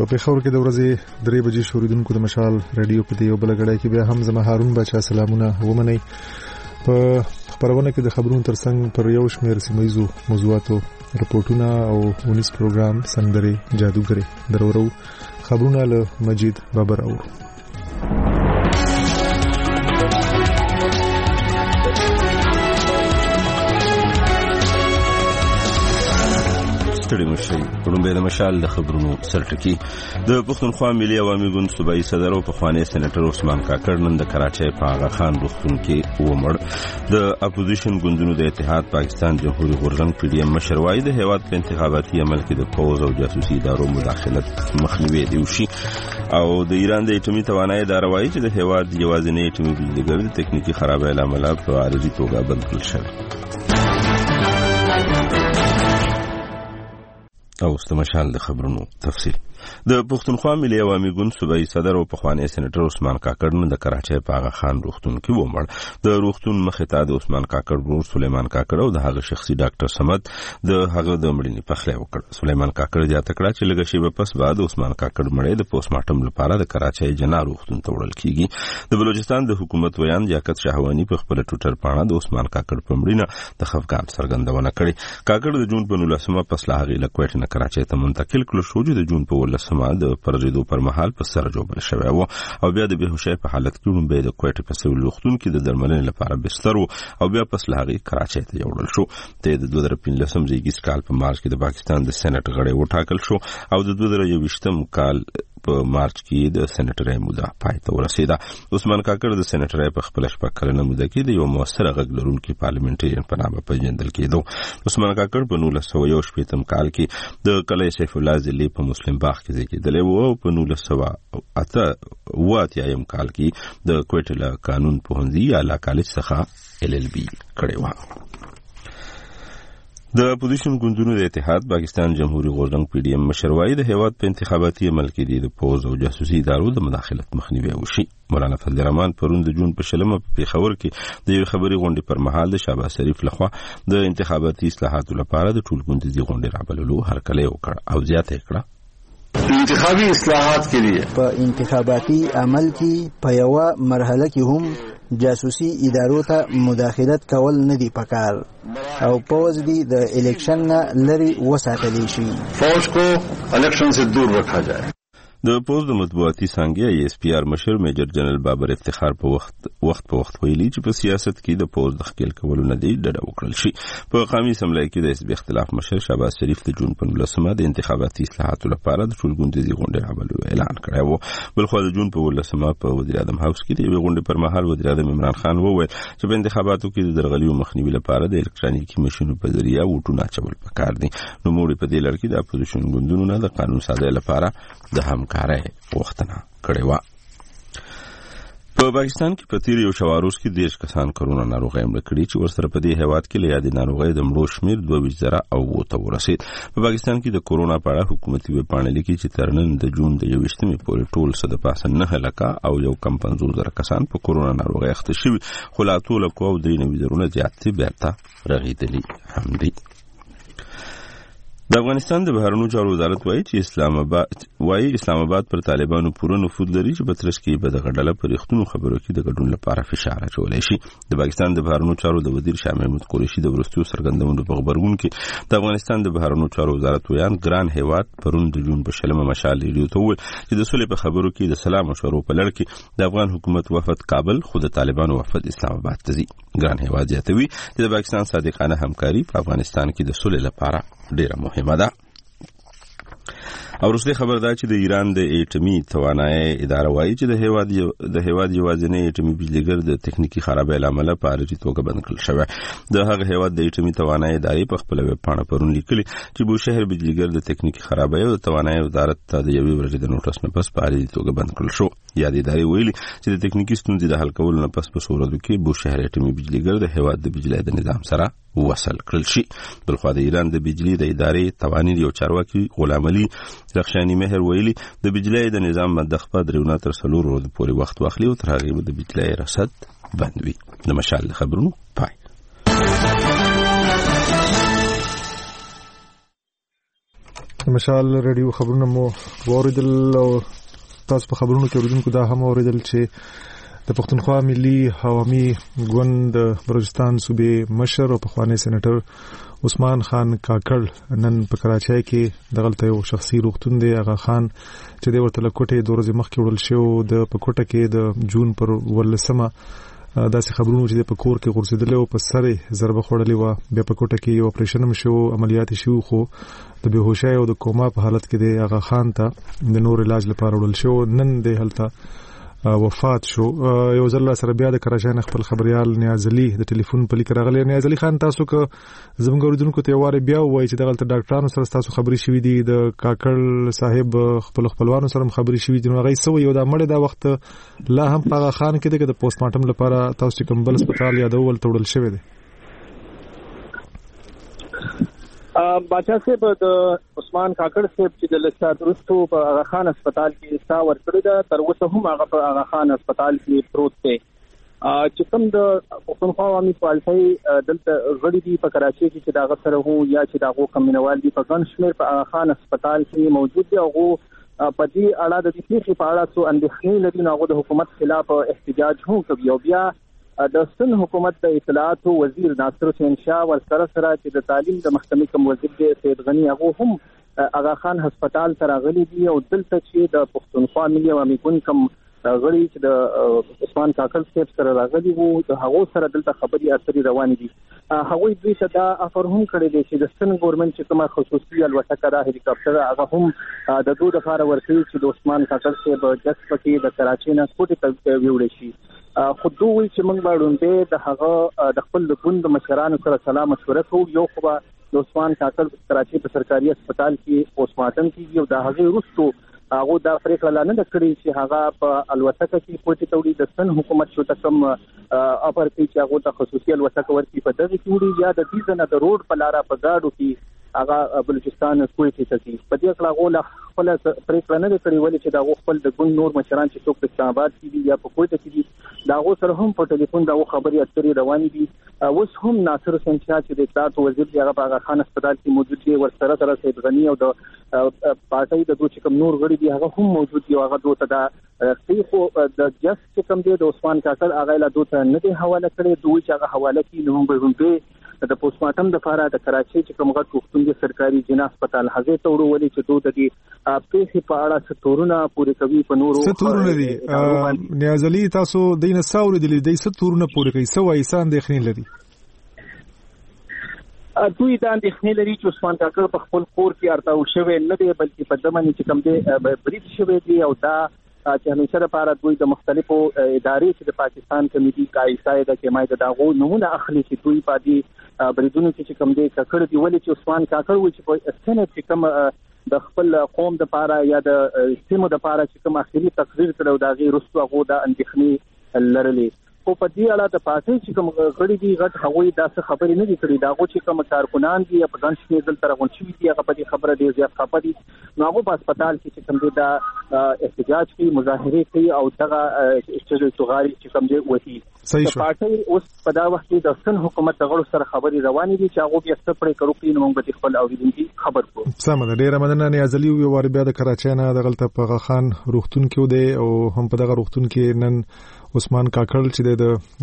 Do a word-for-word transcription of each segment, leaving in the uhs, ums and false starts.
په پیښور کې د ورځې درې بجې شوریدونکو د مشال رادیو په دې یو بل غړای کې بیا هم زما هارون بچا سلامونه ومنئ. په خبرونه کې د خبرونو ترڅنګ پر یو شمېر سیمایزو موضوعاتو رپورټونه او ونیس پروګرام سندري جادوګري درورو خبرونه له مجید بابر او ستړي مشي پړومبه د مشال د خبرونو سرټکی د پښتونخوا ملي عوامي ګوند صوبایي صدر او پخوانی سېنیټر عثمان کاکړ نن د کراچۍ په آغا خان روغتون کې ومړ. د اپوزیشن ګوندونو د اتحاد پاکستان جمهوریت غورځنګ پی ډی ایم مشر وایي د هیواد په انتخاباتي عمل کې د پوز او جاسوسي ادارو مداخلت مخنیوي دی وشي او د ایران د اټومي توانایي اداره وایي چې د هیواد یوازینی اټومي بجلیګر د تکنیکی خرابۍ له امله په عارضي توګه بند کړل شوی. او استمشال د خبرونو تفصیل. د پښتونخوا ملي عوامي ګوند صوبایي صدر او پخوانی سېنیټر عثمان کاکړ نن د کراچۍ په آغا خان روغتون کې ومړ. د روغتون مخې ته د عثمان کاکړ ورور سلیمان کاکړ او د هغه شخصي ډاکټر صمد د هغه د مړینې پخلی وکړ. سلیمان کاکړ زیاته کړه چې لږه شیبه پس بعد عثمان کاکړ مړی د پوسټ مارټم لپاره د کراچۍ جنا روغتون ته وړل کیږي. د بلوچستان د حکومت ویان لیاقت شهوانی په خپل ټویټر باندې د عثمان کاکړ په مړینه د خفګان څرګندونه کړې. کاکړ د جون په نولسمه پس له هغې له کوټې نه کراچۍ ته منتقل کړل شو چې د جون په ولسمه د پرځېدو پر مهال په سر جوړ شوی و او بیا د بهوشۍ په حالت کې لومبه د کوټې په سیول روغتون کې د درملنې لپاره بستر او بیا پس له هغې کراچۍ ته یوړل شو. ته د دوه زره پنځلسم زیږیز کال په مارچ کې د پاکستان د سېنات غړی وټاکل شو او د دوه زره یوویشتم کال په مارچ کې د سېنیټرۍ موده پای ته ورسېده. عثمان کاکړ د سېنیټرۍ په خپل شپږ کلنه موده کې د یو موثر غږ لرونکي پارلیمنټریان په نامه پیژندل کېدو. عثمان کاکړ په نولس سوه یو شپېتم کال کې د قلعه سیف الله ضلع په مسلم باغ کې زیږېدلی و او په نولس سوه اته اوه اتیایم کال کې د کوټې له قانون پوهنځي اعلی کالج څخه ایل ایل بي کړې وه. د اپوزیشن ګوندونو د اتحاد پاکستان جمهوریت غورځنګ پی ډی ایم مشر وایي د هیواد په انتخاباتي عمل کې د پوز او جاسوسي ادارو د مداخلت مخنیوي وشي. مولانا فضل الرحمن پرون د جون په شلمه په پیښور کې د یو خبري غونډې پر مهال د شهباز شریف لخوا د انتخاباتي اصلاحاتو لپاره د ټول ګوندیزي غونډې رابللو هرکلی وکړ او زیاته کړه انتخابي اصلاحات کے لیے په انتخاباتي عمل کې په یو مرحله کې هم جاسوسي ادارو ته مداخلت کول نه دی پکار او پوز دی د الیکشن نه لري وساتلی شي. فوج کو الیکشن سے دور رکھا جائے. د پوز د مطبوعاتي څانګې ای اس پی آر مشر میجر جنرال بابر افتخار په وخت وخت په وخت ویلي چې په سیاست کې د پوز د خپل کولو نه دی ډډه وکړل شي. په قومي اسمبلی کې د حزب اختلاف مشر شهباز شریف د جون په نولسمه د انتخاباتي اصلاحاتو لپاره د ټول ګوندیزي غونډې راوړلو اعلان کړی و. بلخو د جون په ولسمه په وزیر اعظم هاوس کې د یوې غونډې پر مهال وزیر اعظم عمران خان وویل چې په انتخاباتو کې د درغلیو مخنیوي لپاره د الکترونیکي ماشینونو په ذریعه ووټونه اچول پکار دي. نو موږ په دې لړ کې د اپوزیشن ګوندونو نه د قانون سازۍ لپاره د همکارۍ وختنه کړې وه. په پاکستان کې په تیر یو شواروز کې دیش کسان کرونا ناروغي مړه کړي چې ورسره په دې هیواد کې له یادې ناروغۍ د مړو شمېر دوه ویشت زره او اووه ته ورسېد. په پاکستان کې د کورونا په اړه حکومتي ویبپاڼه لیکي چې تر نن د جون د یوویشتمې پورې ټول څه د پاسه نهه لکه او یو کم پنځوس زره کسان په کورونا ناروغۍ اخته شوي خو لا اتو لکو او درې نوي زرونه زیات بېرته رغېدلي هم دي. د افغانستان د بهرنیو چارو وزارت وایي چې اسلام آباد وایي اسلام آباد پر طالبانو پوره نفوذ لري چې په ترڅ کې به د غډله پر رښتونو خبرو کې د ګډون لپاره فشار اچولی شي. د پاکستان د بهرنیو چارو د وزیر شاه محمود قریشي د وروستیو څرګندونو په خبرګون کې د افغانستان د بهرنیو چارو وزارت ویان ګران هیواد پرون د جون په شلمه مشال ریډیو ته وویل چې د سولې په خبرو کې د سلام مشورو په لړ کې د افغان حکومت وفد کابل خو د طالبانو وفد اسلام آباد ته ځي. ګران هیواد زیاتوي چې د پاکستان صادقانه همکاري په افغانستان کې د سولې لپاره ډیره مهمه ده. او وروستۍ خبر دا چې د ایران د اټومي توانایي اداره وایي چې د هیواد د هیواد یوازینی اټومي بجلیګر د تکنیکی خرابۍ له امله په عارضي توګه بند کړل شوی. د هغه هیواد د اټومي توانایي ادارې په خپل ویبپاڼه پرون لیکلي چې بوشهر بجلیګر د تکنیکی خرابۍ او د توانایي وزارت ته د یوې ورځې د نوټس نه پس په عارضي توګه بند کړل شو. یاد ادارې ویلي چې د تکنیکی ستونزې د حل کولو نه پس په څو ورځو کې بوشهر اټومي بجلیګر د هیواد د بجلی د نظام سره وصل کړل شي. بلخو د ایران د بجلی د ادارې توانین یو چارواکي غلام علي رخشانی مهر ویلي د بجلی د نظام مدخ په درونه تر څلور ورځې پورې وخت واخلي او تر هغې به د بجلی رصد بند وي. د مشال خبرونو پای. مشال رادیو خبرونه مو اوریدل او تاسو په خبرونو کې اوریدونکو دا هم اوریدل چې د پښتونخوا ملي عوامي ګوند بلوچستان صوبې مشر او پخوانی سېنیټر عثمان خان کاکړ نن په کراچۍ کې دغلته یو شخصي روغتون دی هغه خان چې د ورته لکوټې د ورځې مخکې وړل شو د پکوټه کې د جون پر ولسمه داسې خبرونه چې په کور کې غورځېدل او په سره ضربه خوړلې و بیا په کوټه کې یو اپریشن مشو عملیات شو خو د بهوشۍ او د کوما په حالت کې دی هغه خان ته د نور علاج لپاره وړل شو نن د هلته وفات شو یو ځل سره بیا د کراچۍ نه خپل خبريال نیاز علي د ټلیفون په لیک راغلی نیاز علي خان تاسو که زموږ اوریدونکو ته واره بیا وایي چې دغلته ډاکټرانو سره تاسو خبري شوې دي د کاکړ صاحب خپل خپلوانو سره خبري شوې دي نو هغه سوي یو د مړ د وخت لا هم په خان کې د پوسټ مارټم لپاره تاسو کوم بل هسپتال یادول تړل شوی دی باچا صاحب د عثمان کاکړ صاحب چې د لسات رستو په اغا خان هسپتال کې سا ورکړی دا تر اوسه هم هغه په اغا خان هسپتال کې پروت دی چې کوم د پښتونخوا عوامي پالیسي دلته غړي دي په کراچۍ کې چې دا غسر هو یا چې دا غو کمینوال دي په ګڼ شمیر په اغا خان هسپتال کې موجود دي او په دې اړه د دې په اړه څو اندېښنې لري نو د حکومت خلاف احتجاج هم کوي او بیا د سن حکومت د اطلاعات وزیر ناصر حسین شاه ورسره سره چې د تعلیم د محکمې کوم وزیر دی سید غنی هغه هم اغا خان هسپتال ته راغلي دي او دلته چې د پښتونخوا ملي عوامي ګوند کوم غړي چې د عثمان کاکړ صاحب سره راغلي وو د هغه سره دلته خبري اترې روانې دي هغه دوی ته دا افر هم کړی دی چې د سن ګورنمنت چې کومه خصوصي الوتکه را هلیکاپټر هغه هم د دوه لپاره ورکړي چې د عثمان کاکړ صاحب جس پکې د کراچۍ نه کوټه ته ویوړي شي خو دوی چې موږ باندې د هغه د خپل ګوند مشرانو سره سلام مشوره کوو یو خو د عثمان کاکړ کراچۍ په سرکاري هسپتال کې پوسټ مارټم کیږي او د هغه وروسته هغه دا پریکړه لاندې کړې چې هغه په الوتکه کې کوټه توړي د سن حکومت شو تکم اپر کې چې هغه د خصوصي الوتکه ورکی په دغه کې یا د دې نه د روډ په لار په گاډو کې هغه بلوچستان کوټه ته کې په دې کله غوله خپل پریکړه نه کړې ولې چې دا خپل د ګوند نور مشران چې څوک په اسلام آباد کې دي یا په کوټه کې دي دا غو سره هم په ټلیفون دا خبري اترې روانې دي اوس هم ناصر حسین شاه چې د اطلاعات وزیر دی هغه په خان هسپتال کې موجود دی ورسره سره سید غنی او د پارټي د دوه کوم نور غړي دي هغه هم موجود دي هغه دوه ته دا خو د جس چې کوم دی د عثمان کاکړ هغه له دوه ته نه دی حواله کړی دوی چې هغه حواله کوي نو به هم د پوسټ مارټم د لپاره د کراچۍ چې کوم غټ وختون د سرکاري جنا هسپتال هغه ته وروولې چې دوه د پیښې په اړه ستورونه پوری کوي په نورو ستورونه دي نیاز علي تاسو د نساور دي د ستورونه پوری کوي سو ایسان د خنین لري دوی دا اندېښنې لري چې عثمان کاکړ په خپل کور کې ارتاو شوی نه دی بلکې په دمنې چې کوم دی بریټ شوی دی او دا چې همیشه لپاره دوی د مختلفو ادارې چې د پاکستان کمیټي کایسای د کمای د داغو نمونه اخلي چې دوی په دې بریدونو کې چې کوم دی ککړ دی ولې چې عثمان کاکړ و چې په سنت کې کوم د خپل قوم د لپاره یا د سیمو د لپاره چې کوم اخري تقریر کړو دا غي رسو هغه د اندېښنې لرلې خو په دې اړه د پاتې چې کوم غړي دي غټ هغوی داسې خبرې نه دي کړې دا غو چې کوم کارکونان دي په ګڼ شمېر دلته راغون شوي دي هغه په دې خبره ډېر زیات خفه دي نو هغه په هسپتال کې چې کوم دی دا احتجاج کوي مظاهرې کوي او دغه اشتغالي چې کوم دی وتی صحیح شو پارټي اوس په دا وخت کې د سن حکومت غړو سره خبرې روانې دي چې هغه بیا څه پرې کړو کې نو موږ به خپل اوریدونکو خبر کو سم ده ډېر مننه نیاز علي یو وار بیا د کراچۍ نه د غلطه په خان روغتون کې دی او هم په دغه روغتون کې نن عثمان کاکړ چې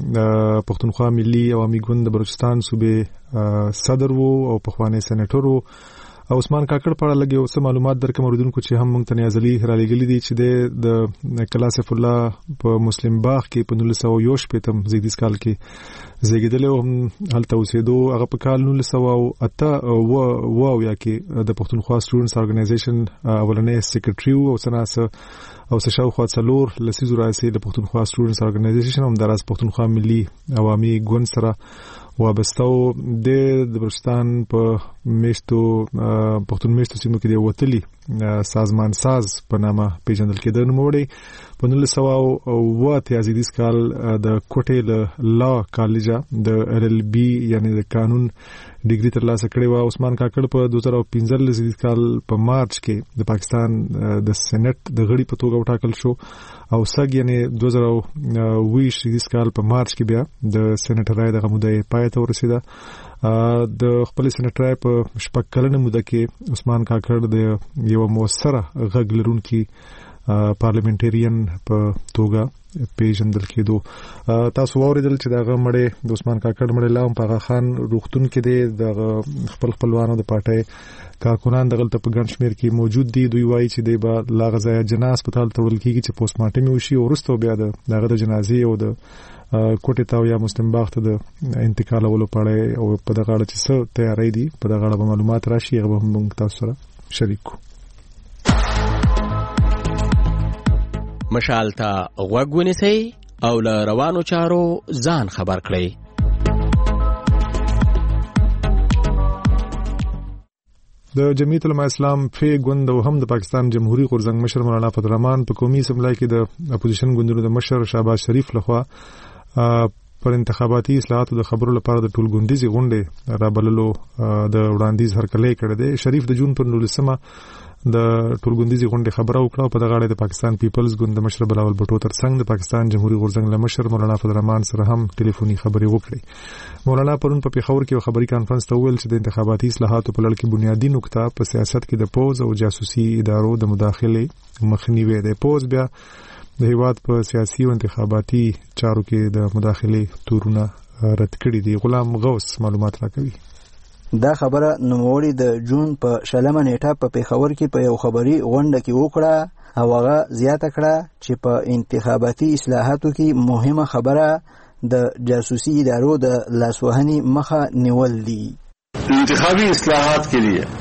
د پښتونخوا ملي عوامي ګوند د بلوچستان صوبې صدر وو او پخوانی سېنیټر وو عثمان کاکړ په اړه لګي اوس معلومات درکوم اوریدونکو چې هم مونږ ته نیاز علي را لګلې دي چې د کلاسف الله په مسلم باغ کې په نولس سوه یو شپږم زیږدیز کال کې زیږیدل او هلته اوسېدو هغه په کال نولس سوه اته و و یا کې د پښتونخوا سټوډنټس ارګنایزیشن اولنې سیکریټري او سناسه او سشاو خو څلور لسیزو راځي د پښتونخوا سټوډنټس ارګنایزیشن هم دراز پښتونخوا ملي عوامي ګوند سره وابستو د بلوچستان په میشتو پښتون میشتو سیمو کې دی وتلی سازمان ساز په نامه پیژندل کېده نو وړي په نولس سوه اوه اتیا زیږدیز کال د کوټې له لا کالجه د ال ال بي یعنی د قانون ډیګري ترلاسه کړې و عثمان کاکړ په دوه زره پنځه زیږدیز کال په مارچ کې د پاکستان د سېنات د غړي په توګه وټاکل شو او سګ یعنی دوه زره ویشت زیږدیز کال په مارچ کې بیا د سېنات رای د غموده پای ته ورسیده د خپل سېنټر په شپږ کلنه موده کې عثمان کاکړ د یو موثره غږ لرونکي پارلیمنټریان په توګه پیژندل کېدو. تاسو اوریدل چې دغه مړی د عثمان کاکړ مړی لام په خان روغتون کې دی. د خپل خپلوانو د پارټۍ کارکونان دغه په ګڼ شمېر کې موجود دي. دوی وایي چې دی به لا غزا جنا هسپتال ته وړل کېږي چې پوسټ مارټم وشي او وروسته بیا د دغه د جنازې او د کوټې ته یا مسلم باغ ته د انتقالولو په اړه او په دغه اړه چې څه تیاری دي په دغه اړه معلومات راشي هغه به موږ تاسو سره شریک کړو. مشال ته غوږ ونیسئ او له روانو چارو ځان خبر کړئ. د جمعیت العلماء اسلام پی ګوند او هم د پاکستان جمهوریت غورځنګ مشر مولانا فضل الرحمن په قومي اسمبلی کې د اپوزیشن ګوندونو د مشر شهباز شریف لخوا پر انتخاباتي اصلاحاتو د خبرو لپاره د ټولګوندیزي غونډې رابللو د وړاندیز هرکلی کړی دی. شریف د جون پر نولسمه د ټولګوندیزي غونډې خبره وکړه او په دغه اړه د پاکستان پیپلز ګوند د مشر بلاول بټو ترڅنګ د پاکستان جمهوریت غورځنګ له مشر مولانا فضل الرحمن سره هم ټلیفوني خبرې وکړې. مولانا پرون په پیښور کې یو خبري کانفرنس ته وویل چې د انتخاباتي اصلاحاتو په لړ کې بنیادی نقطه په سیاست کې د پوز او جاسوسي ادارو د مداخلې مخنیوي دی. پوز بیا د هیواد په سیاسي او انتخاباتي چارو کې د مداخلې تورونه رد کړي دي. غلام غوث معلومات راکوي. دا خبره نوموړي د جون په شلمه نیټه په پیښور کې په یو خبري غونډه کې وکړه او هغه زیاته کړه چې په انتخاباتي اصلاحاتو کې مهمه خبره د جاسوسي ادارو د لاسوهنې مخه نیول دي. انتخابي اصلاحات کے لیے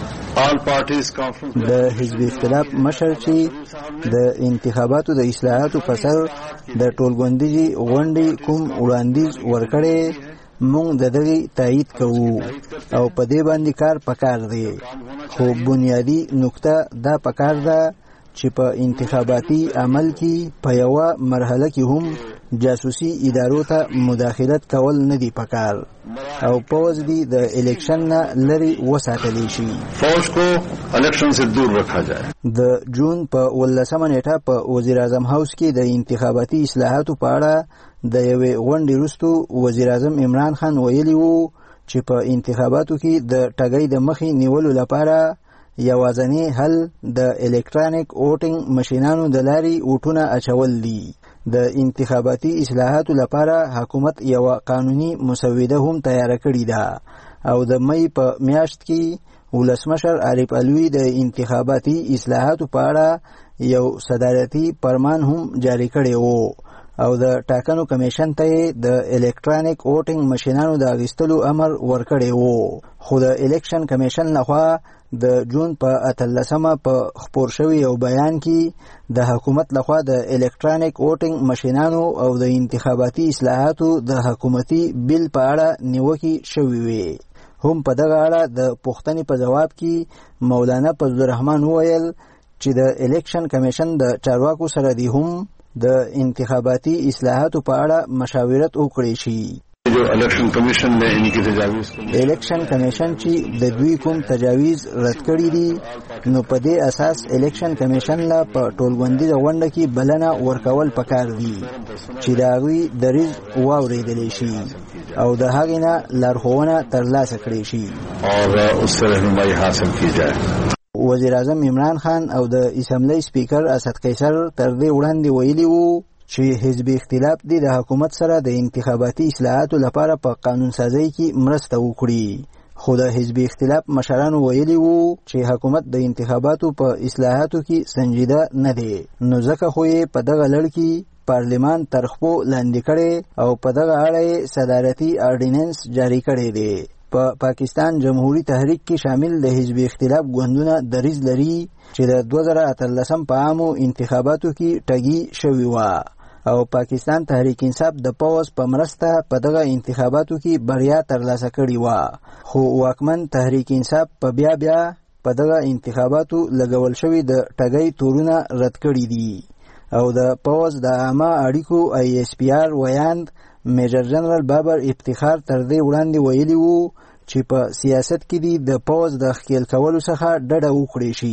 آل پارټیز کانفرنس د حزب اختلاف مشر چې د انتخاباتو د اصلاحاتو په سر د ټولګوندیزي غونډې کوم وړاندیز ورکړي مونږ د دغه تایید کوو او په دې باندې کار پکار دی. خو بنیادی نقطه دا پکار ده چې په انتخاباتي عمل کې په یو مرحله کې هم جاسوسي ادارو ته مداخلت کول نه دی پکار او پوز دی د الیکشن نه لري وساتلی شي. فوج کو الیکشن سے دور رکھا جائے. د جون په ولسمه نیټه په وزیر اعظم هاوس کې د انتخاباتي اصلاحاتو په اړه د یوې غونډې وروسته وزیر اعظم عمران خان ویلي وو چې په انتخاباتو کې د ټګۍ د مخې نیولو لپاره یوازینی حل د الکترونیک ووټینګ ماشینانو د لارې ووټونه اچول دي. د انتخاباتي اصلاحاتو لپاره حکومت یو قانوني مسوده هم تیار کړې ده او د مې په میاشت کې ولسمشر عارف علوي د انتخاباتي اصلاحاتو په اړه یو صدارتي فرمان هم جاری کړی وو او د ټاکنو کمیشن ته د الکترونیک ووټینګ ماشینانو د اغوستلو امر ورکړی وو. خو د الیکشن کمیشن لخوا د جون په اتلسمه په خپور شوی یو بیان کې د حکومت لخوا د الکترونیک ووټینګ ماشینانو او د انتخاباتي اصلاحاتو د حکومتي بیل په اړه نیوکې شوې وي. هم په دغه اړه د پوښتنې په جواب کې مولانا فضل الرحمن وویل چې د الیکشن کمیشن د چارواکو سره دی هم د انتخاباتي اصلاحاتو په اړه مشاورت وکړي شي. جو الیکشن کمیشن نے ان کی تجاویز الیکشن کمیشن چې د دوی کوم تجاویز رد کړي دي نو په دې اساس الیکشن کمیشن لا په ټولګوندیزه غونډه کې بلنه ورکول پکار دي چې دا غوي دریز واوریدل شي او د هغې نه لارښوونه ترلاسه کړي شي اور اس سے رہنمائی حاصل کی جائے. وزیر اعظم عمران خان او د اسمبلی سپیکر اسد قیصر تر دې وړاندې ویلي وو چې حزب اختلاف دی د حکومت سره د انتخاباتي اصلاحاتو لپاره په قانون سازی کې مرسته وکړي. خو د حزب اختلاف مشرانو ویلي وو چې حکومت د انتخاباتو په اصلاحاتو کې سنجیده نه دی نو ځکه خو یې په دغه لړ کې پارلیمان تر خپو لاندې کړي او په دغه اړه صدارتي آرډیننس جاری کړی دی. په پا پاکستان جمهوری تحریک کې شامل د حزب اختلاف ګوندونه دریځ لري چې د دوه زره اتلسم په عامو انتخاباتو کې ټګي شوی و او پاکستان تحریک انصاف د پوز په مرسته په دغه انتخاباتو کې بریا ترلاسه کړې و. خو واکمن تحریک انصاف په بیا بیا په دغه انتخاباتو لګول شوی د ټګي تورونه رد کړي دي او د پوز د عامه اړیکو آی ایس پی آر ویاند میجر جنرال بابر افتخار تر دې وړاندې ویلي وو چې په سیاست کې دی د پوز د ښکیل کولو څخه ډډه وکړي شي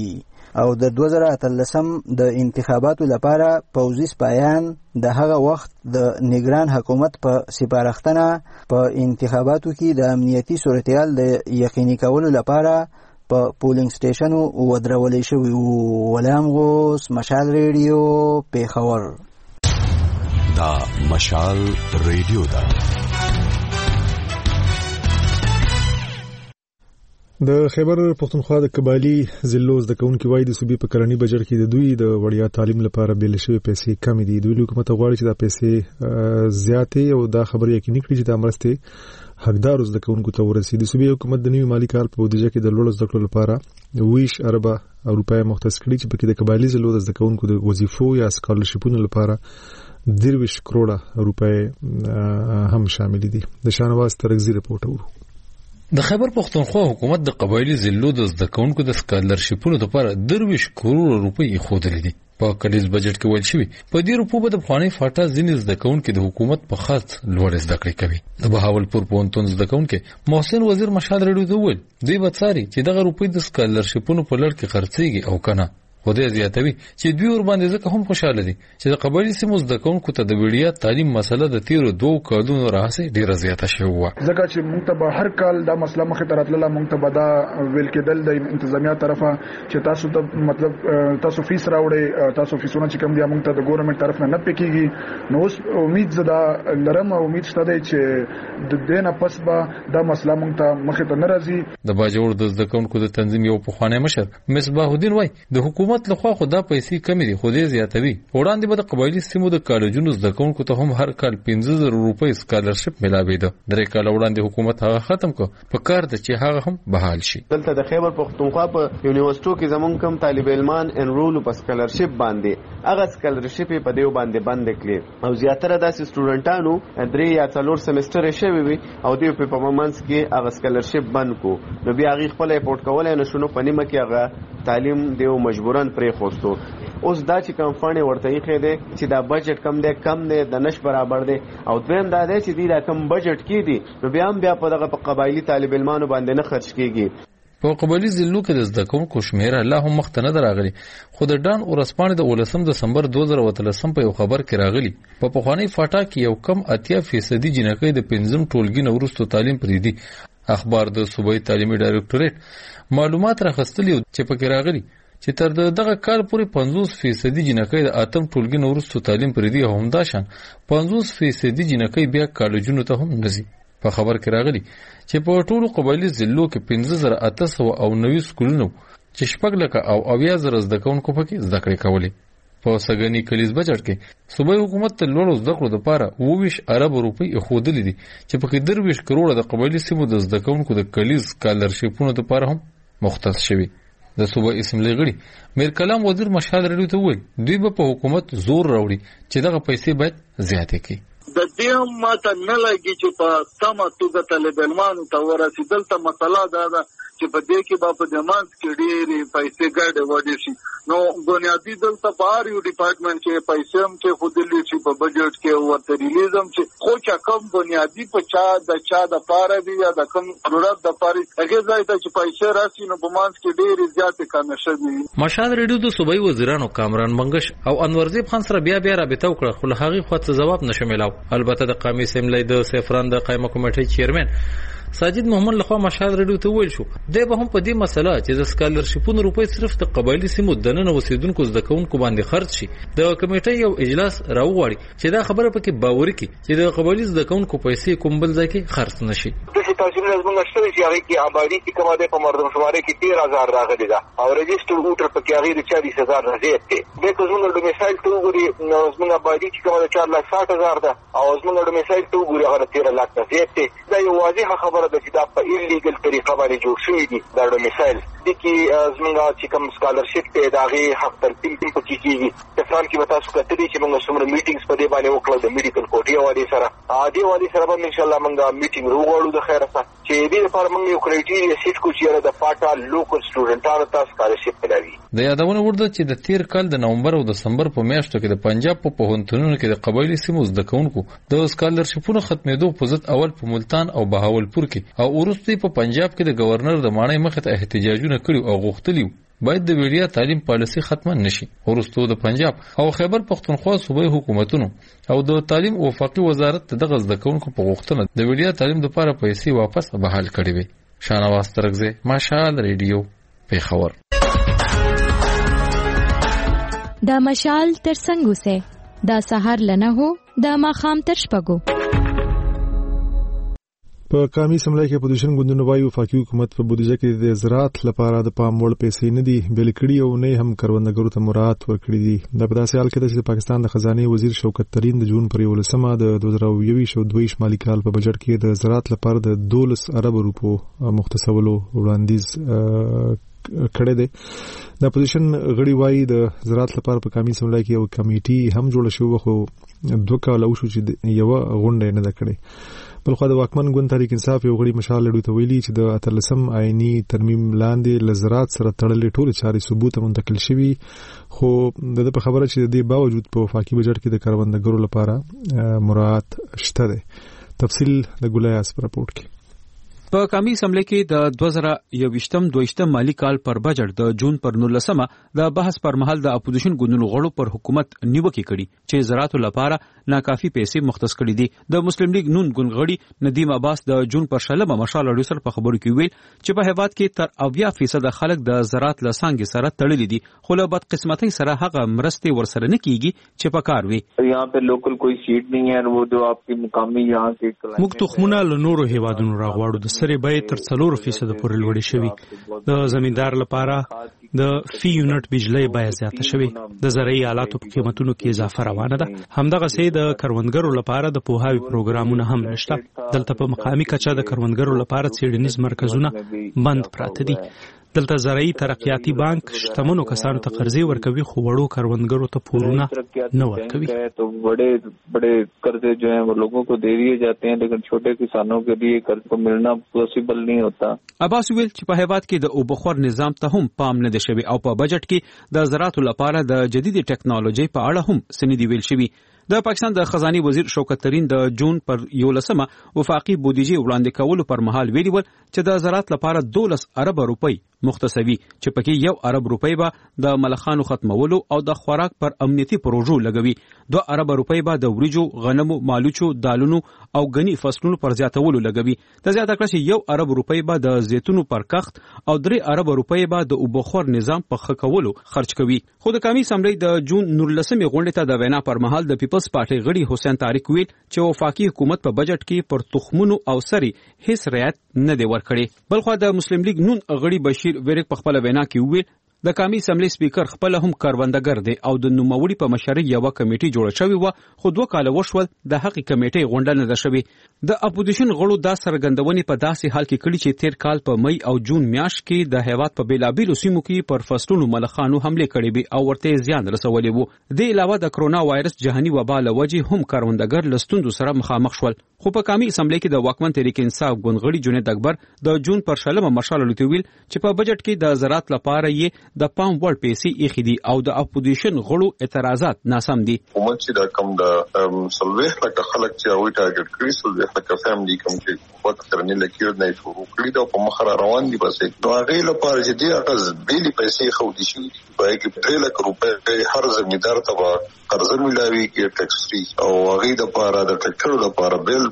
او د دوه زره اتلسم د انتخاباتو لپاره پوځي سپایان د هغه وخت د نگران حکومت په سپارښتنه په انتخاباتو کې د امنیتي صورتحال د یقیني کولو لپاره په پولینګ سټیشنو ودرولې شوي وو. ولام غوث، مشال ریډیو، پیښور. دا مشال ریډیو ده. د خیبر پښتونخوا د قبایلی ضلعو زده کوونکي وایي د صوبې په کرني بجټ کې د دوی د وړیا تعلیم لپاره بیل شوی پیسې کم دي. دوی حکومت غواړي چې دا پیسې زیاتې او دا خبره یقیني کړي چې دا مرستې حقدار زده کوونکو ته ورسي. د صوبې حکومت د نوي مالی کال په بودیجه کې د لوړ زده کړو لپاره ویش اربه روپۍ مختص کړي چې پکې د قبایلی ضلعو د زده کوونکو د وظیفو یا سکالرشپونو لپاره درویش کروڑه روپۍ هم شامل دي. د شانواز ترغزی رپورټ اورو. د خیبر پښتونخوا حکومت د قبایلی ضلعو د زده کوونکو د سکالرشپونو لپاره درویش کروڑه روپۍ ایښودلې دي. په کلیز بجټ کې ویل شوی په دې روپو به د افغاني فاټا ځینې زده کوونکي د حکومت په خاص لوړ زده کړې کوي. د بهاولپور پوهنتون زده کوونکي محسن وزیر مشال ریډیو ته ویل دوی به څاري چې دغه روپۍ د سکالرشپونو په لړ کې خرڅېږي او کنه. خو دې زیاتوي چې دوی ور باندې ځکه هم خوشاله دي چې د قبایلی سیمو زده کوونکو ته د وړیا تعلیم مسله د تیرو دوه کالونو راهیسې ډیره زیاته شوې وه. ځکه چې موږ ته به هر کال دا مسله مخې ته راتلله، موږ ته به دا ویل کېدل د انتظامیه طرفه چې تاسو ته مطلب تاسو فیس راوړئ، تاسو فیسونه چې کوم دي موږ ته د ګورنمنت طرف نه نه پکېږي. نو اوس امید زه دا لرم او امید شته دی چې د دې نه پس به دا مسله موږ ته مخې ته نه راځي. د باجوړ د زده کوونکو د تنظیم یو پخوانی مشر مصباح الدین وایي د حکومت لخوا خو دا پیسې کمې دي خو دې زیاتوي. وړاندې به د قبایلی سیمو د کالجونو زده کوونکو ته هم هر کال پنځه زره روپۍ سکالرشپ ملاوېده. درې کاله وړاندې حکومت هغه ختم کړ. په کار ده چې هغه هم بحال شي. دلته د خیبر پښتونخوا په یونیورسيټو کې زمونږ کم طالب علمان انرول په سکالرشپ باندې هغه سکالرشپ په دیو باندې بند کړي او زیاتره داسې سټوډنټانو درې یا څلور سمستر شوي وي او دوی په پرفارمنس کې هغه سکالرشپ بند کو. نو بیا هغه خپل ریپورت کولای نه شنو په نیمه کې هغه تعلیم دیو مجبورن پرې خوستو. اوس دا چې کم فانډ ورته یې خېده چې دا بجټ کم دی کم دی د نش برابر دی او دویم دا دی چې دی دا کم بجټ کې دی نو بیا هم بیا په دغه قبایلی طالب علمانو باندې نه خرج کیږي. په قبایلی ضلعو کې د زده کوونکو شمېره لا هم مخ ته نه راغلي. خو د ډان ورځپاڼې د ولسم دسمبر دوه زره اتلسم په یو خبر کې راغلي په پخوانی فاټا کې یو کم اتیا فیصدي جنکۍ د پنځم ټولګي نه وروسته تعلیم پرې دي. اخبار د صوبایي تعلیمي ډایرکټوریټ معلومات راخستلي چې پکې راغلي چې تر دغه کال پورې پنځوس فیصدي جنکۍ د اتم ټولګي نه وروسته تعلیم پرې دي او همداشان پنځوس فیصدي جنکۍ بیا کالجونو ته هم نه ځي. په خبر کې راغلي چې په ټولو قبایلی ضلعو کې پنځه زره اته سوه او نوي سکولونه چې شپږ لکه او اویا زره زده کوونکو پکې زده کړې کولې. په سګنی کلیز بجټ کې صوبایي حکومت ته لوړو زده کړو لپاره اوویش ارب روپۍ ایښودلې دي چې پکې درویش کروڑه د قبایلی سیمو د زده کوونکو د کلیز سکالرشپونو لپاره هم مختص شوي. د صوبایي اسمبلی غړي میر کلام وزیر مشال ریډیو ته وویل دوی به په حکومت زور راوړي چې دغه پیسې باید زیاتې کړي. د دې هم ماته نه لګي چې په سمه توګه طالب علمانو ته ورسېدل ته مسله دا ده چې په دې کې به په دمانس کې ډېرې پیسې ګډې وډې شي. نو بنیادي دلته په هر یو ډیپارټمنټ کې پیسې هم کېښودلې شي په بجټ کې ورته ریلیز هم چې خو چې کوم بنیادي په چا د چا دپاره وي یا د کوم ضرورت دپاره هغې ځای ته چې پیسې راسي نو په منځ کې ډېرې زیاتې کمې شوې وي. مشال ریډیو د صوبایي وزیرانو کامران منګش او انورزیب خان سره بیا بیا رابطه وکړه خو له هغې خوا څه ځواب نشو میلاو. البته د قومي اسمبلی د سیفران د قایمه کمیټې چیرمن ساجد محمد لخوا مشال ریډیو ته ویل شو دی به هم په دې مسله چې د سکالرشپونو روپۍ صرف د قبایلی سیمو دننه اوسېدونکو زده کوونکو باندې خرڅ شي د کمیټې یو اجلاس راوغواړي چې دا خبره پکې باوري کړي چې د قبایلی زده کوونکو پیسې کوم بل ځای کې خرڅ نه شي. داسې تاثیرونه زموږ شته چې هغې کې آبادي چې کومه دی په مردم شمارۍ کې تېر هزار راغلې ده او رجسټر ووټر پکې هغې د چالیس هزار نه زیات دی. بیا که زموږ ډومیسایل ته وګوري نو زموږ آبادي چې کومه ده چار لاک ساټ هزار ده او زموږ ډومیسایل ته وګوري هغه د تېره لاک نه زیات دی. دا یو واضحه خبره ده چې دا په لیګل طریقه باندې جوړ شوی دي دا ډومیسایل دي کې زموږ چې کوم سکالرشپ دی د هغې حق تلقین هم پکې کېږي. تهران کې به تاسو کتلي چې موږ څومره میټینګز په دې باندې وکړل د میډیکل کوټې حوالې سره. دې حوالې سره به انشاءالله موږ میټینګ راوغواړو د خیره څخه چې دې لپاره موږ یو کرایټیریا سیټ کړو چې د فاټا لوکل سټوډنټانو ته سکالرشپ ملاوي. د یادونه وړ ده چې د تېر کال د نومبر او دسمبر په میاشتو کې د پنجاب په پوهنتونونو کې د قبایلي سیمو زده کوونکو د سکالرشپونو ختمېدو په ضد اول په ملتان او بهاولپور کې او وروسته په پنجاب کې د گورنر د ماڼۍ مخې ته احتجاجونه کړي او غوښتلي باید د ویډیا تعلیم پالیسي ختمه نشي. ورستو د پنجاب او خیبر پختونخوا صوبایي حکومتونو او د تعلیم وفاقي وزارت دغه زده کوونکو په غوښتنه د ویډیا تعلیم لپاره پیسې واپس بحال کړې وي. شانواز ترغزه مشال ریډیو پیښور. دا مشال تر څنګه سه دا سحر لنه هو دا ماخام تر شپګو. په قومي سملای کې اپوزیشن ګوندونو وايي وفاقي حکومت په بودیجه کې د زراعت لپاره د پام وړ پیسې نه دي بل کړي او نه هم کروندګرو ته مراعات ورکړي دي. د په داسې حال کې چې پاکستان د خزانه وزیر شوکت ترين د جون پر یولسمه د دوه زره یوویشت او دوه مالی کال په بجټ کې د زراعت لپاره د دولس ارب روپو مختصولو وړاندیز کړی دی. د اپوزیشن غړي وايي د زراعت لپاره په قومي سملای کې یو کمیټي هم جوړ شو خو دوه کال وشو چې یو غونډه نه ده کړې. بل خو د واکمن ګوند تحریک انصاف یو غړي مشال لړو ته ویلي چې د اتلسم آئینی ترمیم لاندې لزرات سره تړلې ټول چاري ثبوت منتقل شوي خو د په خبره چې د دې باوجود په وفاقي بجټ کې د کروندګرو لپاره مراعات شته ده. تفصیل د ګولیاس پر راپورټ کې. په قومي اسمبلی کې د دوه زره یوویشتم دویشتم مالی کال پر بجټ د جون پر نولسمه د بحث پر مهال د اپوزیشن ګوندونو غړو پر حکومت نیوکه کړي چې زراعت لپاره ناکافي پیسې مختص کړي دي. د مسلم لیگ نون ګوند غړي ندیم عباس د جون پر شلمه مشال اډیو سره په خبرو کې ویل چې په هیواد کې تر اویا فیصد خلک د زراعت لسانګ سره تړلي دي خو له بد قسمتۍ سره هغه مرستې ورسره نه کیږي چې په کار وي. یہاں پہ لوکل کوئی سیٹ نہیں ہے وہ جو آپ کی مقامی یہاں کے موږ تخمونه له نورو هیوادونو راغواړو د سره به تر څلور فیصد پورې لوړې شوي. د زمیندار لپاره د فی یونټ بجلی بیه زیاته شوي. د زرعي آلاتو په قیمتونو کې اضافه روانه ده. همدغه سي د کروندګرو لپاره د پوهاوي پروګرامونه هم نشته. دلته په مقامي کچه د کروندګرو لپاره څېړنیز مرکزونه بند پراته دي. دلته زرعي ترقیاتي بانک شتمنو کسانو ته قرضې ورکوي خو وړو کروندګرو ته پورونه نه ورکوي. تو بڑے بڑے قرضے جو ہیں وہ لوگوں کو دے دیے جاتے ہیں لیکن چھوٹے کسانوں کے لیے قرض کو ملنا پاسبل نہیں ہوتا. عباس ویل چې په هیواد کې د اوبخور نظام ته هم پام نه دی شوی او په بجټ کې د زراعت لپاره د جدید ټکنالوژي په اړه هم سندې ویل شوی. د پاکستان د خزانه وزیر شوکت ترين د جون پر یولسمه وفاقي بودیجه وړاندې کولو پر مهال ویلي ول چې د زراعت لپاره دولس ارب روپۍ مختصوي چې پکې یو ارب روپۍ به د ملخانو ختمولو او د خوراک پر امنیتي پروژو لګوي. دوه ارب روپۍ به د وریجو، غنمو، مالوچو، دالونو او غني فصلونو پر زیاتولو لګوي. د زیاته کړه چې یو ارب روپۍ به د زیتونو پر کښت او درې ارب روپۍ به د اوبخور نظام په ښه کولو خرج کوي. خو د قومي اسمبلی د جون نولسمې غونډې ته د وینا پر مهال د پیپلز پارټي غړي حسین طارق ویل چې وفاقي حکومت په بجټ کې پر تخمونو او سری هیڅ رعایت نه دی ورکړي. بلخو د مسلم لیگ نون غړي بشیر ویرک په خپل وینا کې ویل د قومي اسمبلی سپیکر خپل هم کروندګر دی او د نوموړي په مشرۍ یو کمیټي جوړه شوې و خو دوه کال وشول د حقي کمیټې غونډه نه ده شوې. د اپوزیشن غړو دا سرګندونې په داسې حال کې کړي چې تیر کال په مئی او جون میاشت کې د هیواد په بیلابیلو سیمو کې پر فصلونو ملخانو حمله کړې وي او ورته زیان رسولې وو. د علاوه د کرونا وایرس جهاني وبا له وجې هم کروندګر لستوندو سره مخامخ شول. خو په قومي اسمبلی کې د واکمن تحریک انصاف ګوند غړي جنید اکبر د جون پر شلمه مشال لوتویل چې په بجټ کې د زراعت لپاره یې د پام وړ پیسې ایښې دي او د اپوزیشن غړو اعتراضات ناسم دي. حکومت چې دا کم د سلويخ لکه خلک چې اوی ټارګټ کړی سلويخ لکه فیملی کم چې وخت ترنه لکیر نه شروع کړی دا په مخ را روان دي. بس نو هغه لپاره چې دی هغه بیلی پیسې خو دي شي په کې په لک روپے هر زمیندار ته قرض ملاوي کې ټیکس فری او هغه د لپاره د ټریکټر لپاره بیل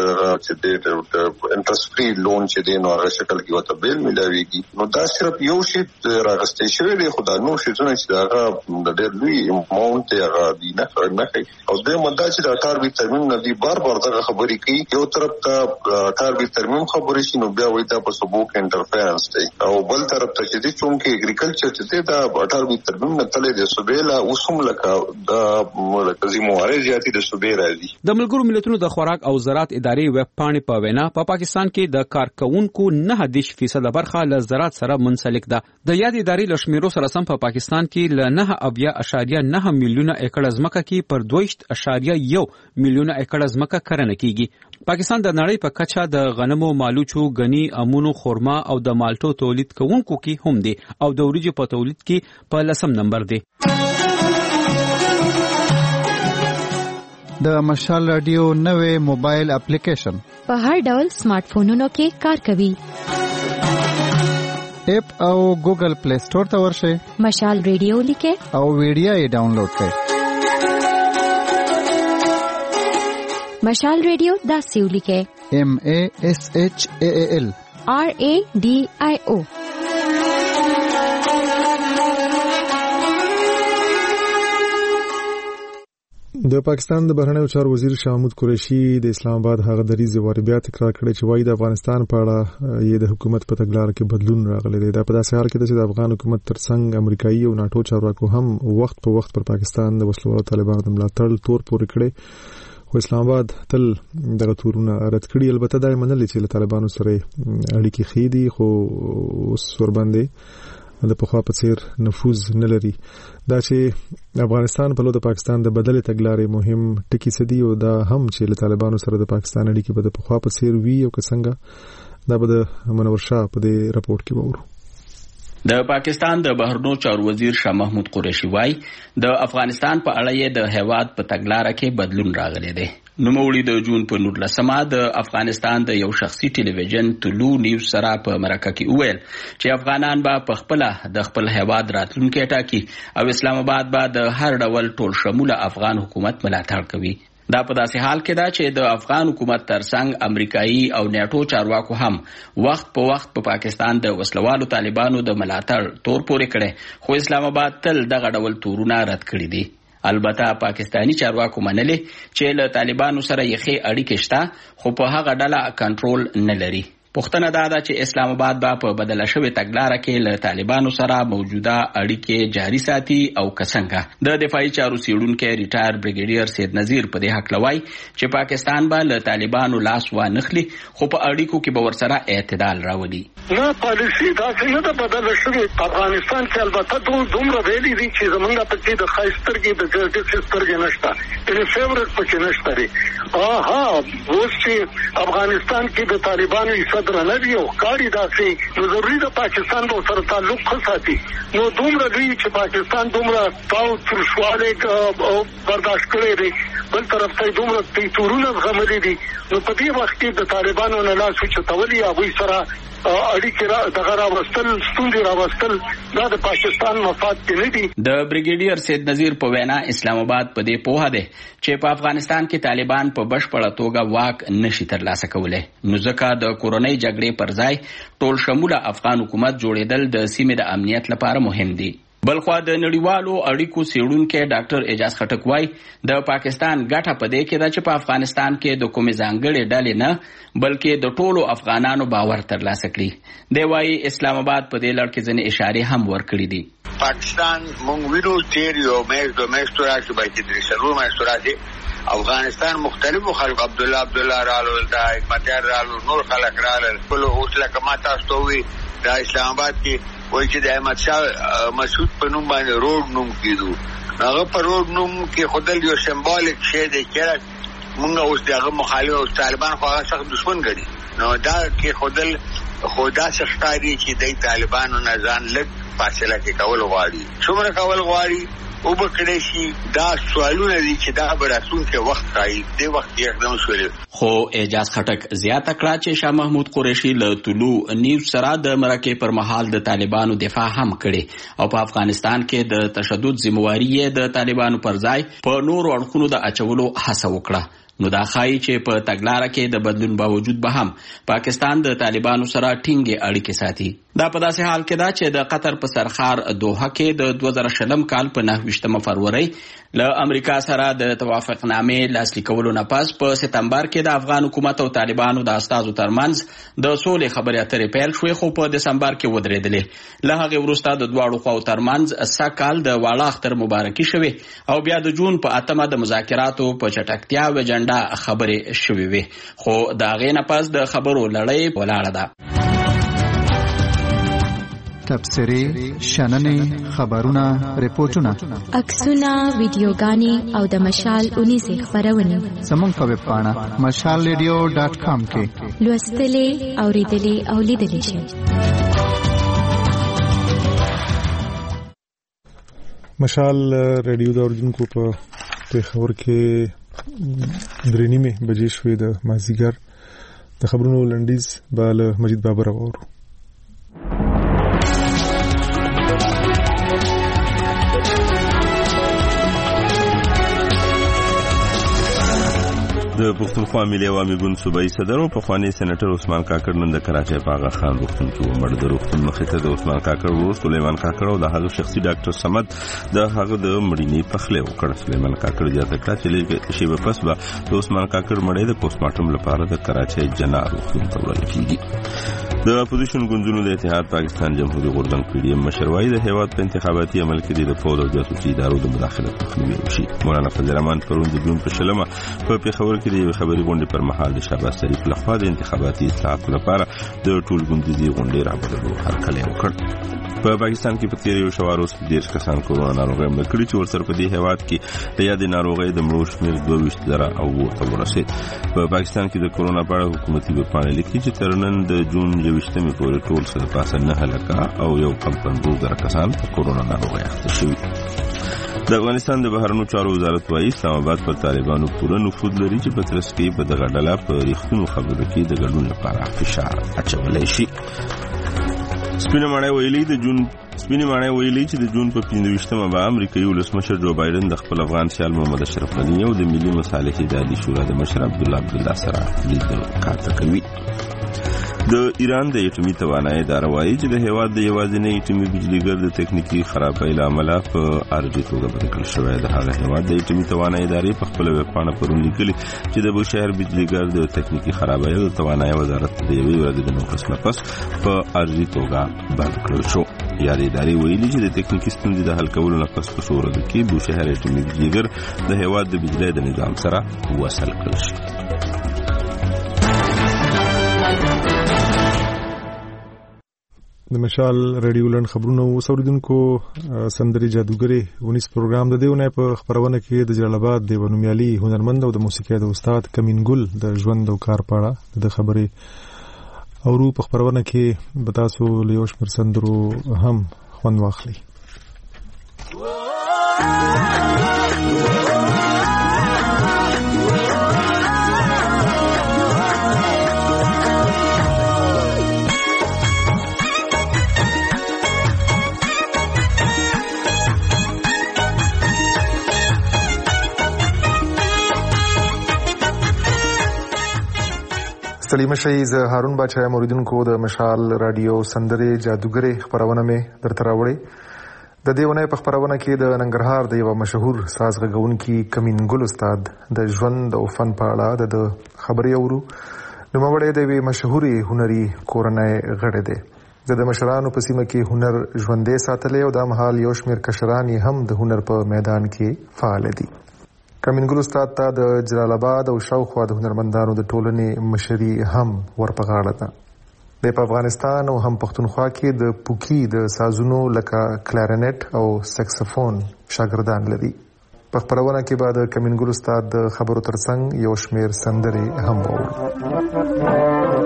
چې د انټرست فری لون چې دی نو هغه شکل کې وته بیل ملاويږي. نو دا صرف یو شی راغستې شوی دی خدای نو شي چې هغه د ډېر لوی اماونت هغه دی نه نه او د مدد چې د اټار بي ترمیم نه دی بار بار دا خبرې کوي. یو طرف ته اټار بي ترمیم خبرې شي نو بیا وایي دا په سبو کې انټرفیرنس دی او بل طرف ته چې دی چونکه اګریکلچر چې دا اټار بي ترمیم نه تللی دی سوبېلا اوسم لکه دا مرکزی موارد زیاتی د صوبې راځي. د ملګرو ملتونو د خوراک او زراعت ادارې ویب پاڼې په وینا په پا پاکستان کې د کارکونکو نه دیش فیصد برخه له زراعت سره منسلک ده. د یاد ادارې لشمیرو سره سم په پاکستان کې ل نه اویا اشاریه نه میلیونه ایکړ ځمکه کې پر دویشت اشاریه یو میلیونه ایکړ ځمکه کرنه کیږي. پاکستان د نړۍ په کچه د غنمو، مالوچو، غني، امونو، خرما او د مالټو تولید کوونکو کې هم دی او د وریجو په تولید کې په لسم نمبر دی. د مشال رادیو نوې موبایل اپلیکیشن په هر ډول سمارټ فونونو کې کار کوي. اپ او ګوګل پلی سٹور ته ورشئ. مشال ریډیو لیکه او ویډیو یې ډاونلوډ کړئ. مشال ریډیو داسې ولیکه M A S H A A L R A D I O. د پاکستان د بهرنیو چارو وزیر شاه محمود قریشي د اسلام آباد هغه دریځ واري بیا تکرار کړی چې وایي د افغانستان په اړه یې د حکومت په تګلارې کې بدلون راغلی دی. دا په داسې حال کې چې د افغان حکومت ترڅنګ امریکایي او ناتو چارواکو هم وخت په وخت پر پاکستان د وسلوالو طالبانو د ملاتړ تور پورې کړی، خو اسلام آباد تل دغه تورونه رد کړي. البته دا یې منلي چې له طالبانو سره اړیکې ښې دي، خو اوس ورباندې د پخوا په څیر نفوذ نه لري. دا چې افغانستان په لور د پاکستان د بدلې تګلارې مهم ټکی څه دي، او دا هم چې له طالبانو سره د پاکستان اړیکې به د پخوا په څیر وي او که څنګه، دا به د منور شاه په دې راپورټ کې وورو. د پاکستان د بهرنیو چارو وزیر شاه محمود قریشي وايي د افغانستان په اړه یې د هیواد په تګلارې کې بدلون راغلی دی. نوموړي د جون په نولسمه د افغانستان د یو شخصي ټلویزیون طلوع نیوز سره په مرکه کې وویل چې افغانان به په خپل د خپل هیواد راتلونکي ټاکي او اسلام آباد به د هر ډول ټول شموله افغان حکومت ملاتړ کوي. دا په داسې حال کې دا چې د افغان حکومت ترڅنګ امریکایي او نیټو چارواکو هم وخت په وخت په پا پاکستان د وسلوالو طالبانو د ملاتړ تور پورې کړي، خو اسلام آباد تل دغه ډول تورونه رد کړي دي. البته پاکستانی چارواکو منلي چې له طالبانو سره یې ښې اړیکې شته، خو په هغه ډله کنټرول نه لري. پوښتنه دا ده چې اسلام آباد به په بدله شوې تګلارې کې له طالبانو سره موجوده اړیکې جاري ساتي او که څنګه. د دفاعي چارو څېړونکی ریټایر بریګیډیر سید نذیر په دې هکله وایي چې پاکستان به له طالبانو لاس وانخلي، خو په اړیکو کې به ورسره اعتدال راولي. نه پالیسي داسې نه ده بدله شوې. افغانستان کې البته دومره ویلي دي چې زمونږ پکې د ښایست سترګې د ګردې سترګې نشته، یعنې فیورټ پکې نشته دی. ها اوس چې افغانستان کې د طالبانو ایسد رانوي او کاری داسې نو ضروري ده پاکستان به سره تعلق ښه ساتي. نو دومره دوی چې پاکستان دومره تاو ترشوالی برداشت کړی دی، بل طرف ته دومره تورونه زغملي دي، نو په دې وخت کې د طالبانو نه لاس اوچتولي هغوی سره اړیکې دغه راوستل ستونزې راوستل دا د پاکستان مفاد کې نه دي. د بریګیډیر سید نذیر په وینا اسلام آباد په دې پوهه دی چې په افغانستان کې طالبان په بشپړه توګه واک نشي ترلاسه کولی، نو ځکه د کورنۍ جګړې پر ځای ټول شموله افغان حکومت جوړېدل د سیمې د امنیت لپاره مهم دي. بلخوا د نړیوالو اړیکو څېړونکی ډاکټر اعجاز خټک وايي د پاکستان ګټه په دې کې ده چې په افغانستان کې د کومې ځانګړې ډلې نه بلکې د ټولو افغانانو باور ترلاسه کړي. دی وايي اسلام آباد په دې لړ کې ځینې اشارې هم ورکړي دي. پاکستان مونږ وینو تیر یو میاشت دوه میاشتو راځي بلکې درې څلور میاشتو راځي افغانستان مختلفو خلک عبدالله عبدالله رالو دا حکمتیار رالو نور خلک رالل خپل اوس لکه ما تاسو ته وي دا اسلام آباد کې وایي چې د احمد شاه مسعود په نوم باندې روډ نوم کېدو، هغه په روډ نوم کې خودل یو سمبولیک شی دی چې مونږ اوس دغه مخالف او طالبان خو هغه سخت دشمن ګڼي، نو دا کې خودل خو داسې ښکاري چې د طالبانو نه ځان لږ فاصله کې کول غواړي. څومره کول غواړي او به کړی شي دا سوالونه دي چې دا به راتلونکي وخت ښایي، دې وخت یې اقدام شولی. خو اعجاز خټک زیاته کړه چې شاه محمود قریشي له طلوع نیوز سره د مرکې پر مهال د طالبانو دفاع هم کړي او په افغانستان کې د تشدد ذمہواري یې د طالبانو پر ځای په نورو اړخونو د اچولو هڅه وکړه. نو دا ښایي چې په تګلاره کې د بدلون باوجود به هم پاکستان د طالبانو سره ټینګې اړیکې ساتي. دا په داسې حال کې ده چې د قطر په سرخار دوحه کې د دوه زره شلم کال په نهه ویشتمه فروری له امریکا سره د توافقنامې لاسلیک کولو نه پس په سپتمبر کې د افغان حکومت او طالبانو د استازو ترمنځ د سولې خبرې اترې پیل شوې، خو په دسمبر کې ودرېدلې. له هغې وروسته د دواړو خواو ترمنځ سږ کال د واړه اختر مبارکي شوې او بیا د جون په اتمه د مذاکراتو په چټکتیا و اجنډا خبرې شوې وې، خو د هغې نه پس د خبرو لړۍ ولاړه ده. تبصرې، شننې، خبرونه، ریپورتونه، عکسونه، ویډیوګانې او د مشال اونیزې خپرونې زموږ په ویب پاڼه مشال ریډیو ډاټ کام کې لوستلې، اورېدلې او لیدلې شئ. مشال ریډیو د اوریدونکو په پیښور کې درې نیمې بجې شوې د مازدیګر د خبرونو لنډیز به له مجید بابر واورو. د پښتونخوا ملي عوامي ګوند صوبایي صدر او پخوانی سېنیټر عثمان کاکړ نن د کراچۍ په آغا خان روغتون کې ومړ. د روغتون مخې ته د عثمان کاکړ ورور سلیمان کاکړ او د هغه شخصي ډاکټر صمد د هغه د مړینې پخلی وکړ. سلیمان کاکړ زیاته کړه چې لږ شېبه پس به د عثمان کاکړ مړی د پوسټمارټم لپاره د کراچۍ جنا روغتون ته وړل کېږي. د اپوزیشن ګوندونو د اتحاد پاکستان جمهوریت غورځنګ پی ډي ایم مشر وایي د هېواد په انتخاباتي عمل کې د پوځ او جاسوسي ادارو د مداخلت مخنیوی وشي. مولانا فضل الرحمن پرون د جون په شلمه په پېښور کې د یوې خبري غونډې پر مهال د شهباز شریف لخوا د انتخاباتي اصلاحاتو لپاره د ټول ګوندیزې غونډې رابللو هرکلی وکړ. په پاکستان کې په تېر یو شوار اوس دېرش کسان کورونا ناروغۍ مړه کړي چې ورسره په دې هېواد کې د یادې ناروغۍ د مړو شمېر دوه ویشت زره او اووه ته ورسېد. په پاکستان کې د کورونا په اړه حکومتي ویبپاڼې لیکي چې تر نن د جون یوویشتمې پورې ټول څه د پاسه نهه لکه او یو کم پنځوس زره کسان په کورونا ناروغۍ اخته شوي. د افغانستان د بهرنیو چارو وزارت وايي اسلام آباد پر طالبانو پوره نفوذ لري چې په ترڅ کې په دغه ډله په رښتینو خبرو کې د ګډون لپاره فشار اچولی شي. سپینه ماڼۍ ویلي د جون سپینې ماڼۍ ویلي چې د جون په پنځه ویشتمه به امریکایي ولسمشر جو بایدن د خپل افغان سیال محمد اشرف غني او د ملي مصالحې اداري شورا د مشر عبدالله عبدالله سره لید کاته کوي. د ایران د اټومي توانایي اداره وایي چې د هېواد د یوازینۍ اټومي بجلیګر د تکنیکي خرابۍ له امله په عارضي توګه بند کړل شوی. د هغه هېواد د اټومي توانایي ادارې په خپله ویبپاڼه پرون لیکلي چې د بوشهر بجلیګر د تکنیکي خرابۍ د توانایي وزارت د یوې ورځې د نوټس نه پس په عارضي توګه بند کړل شو. یادې ادارې ویلي چې د تکنیکي ستونزې د حل کولو نه پس په څو ورځو کې بوشهر اټومي بجلیګر د هېواد د بجلۍ د نظام سره وصل کړل شي. د مشال رادیو لند خبرونه وسوریدونکو سندري جادوګری ونیس پروګرام د دیونه په خبرونه کې د جلال آباد د ونومیالي هنرمند او د موسیقي د استاد کمین ګل د ژوند او کار پاړه د خبرې او رو په خبرونه کې بتاسو لیوش پر سندرو هم خوند واخلي. سلیم شي ز هارون بچا موریدونکو د مشال رادیو سندري جادوګری خبرونه مې درته راوړې. د دیونه په خبرونه کې د ننګرهار د یو مشهور ساز غږونکي کمین ګل استاد د ژوند او فن په اړه د خبرې اورو. نو موږ د یو مشهوري هنري کورنۍ غړي دي. د مشرانو په سیمه کې هنر ژوندې ساتلې او د مهال یو شمېر کشران هم د هنر په میدان کې فعال دي. کمین ګل استاد ته د جلال آباد او شاوخوا د هنرمندانو د ټولنې مشري هم ورپغاړه ده. د په افغانستان او هم پښتونخوا کې د پوکی د سازونو لکه کلارینټ او سکسفون شاګردان لري. په خبرونه کې بعد کمین ګل استاد د خبرو ترڅنګ یو شمېر سندرې هم وو.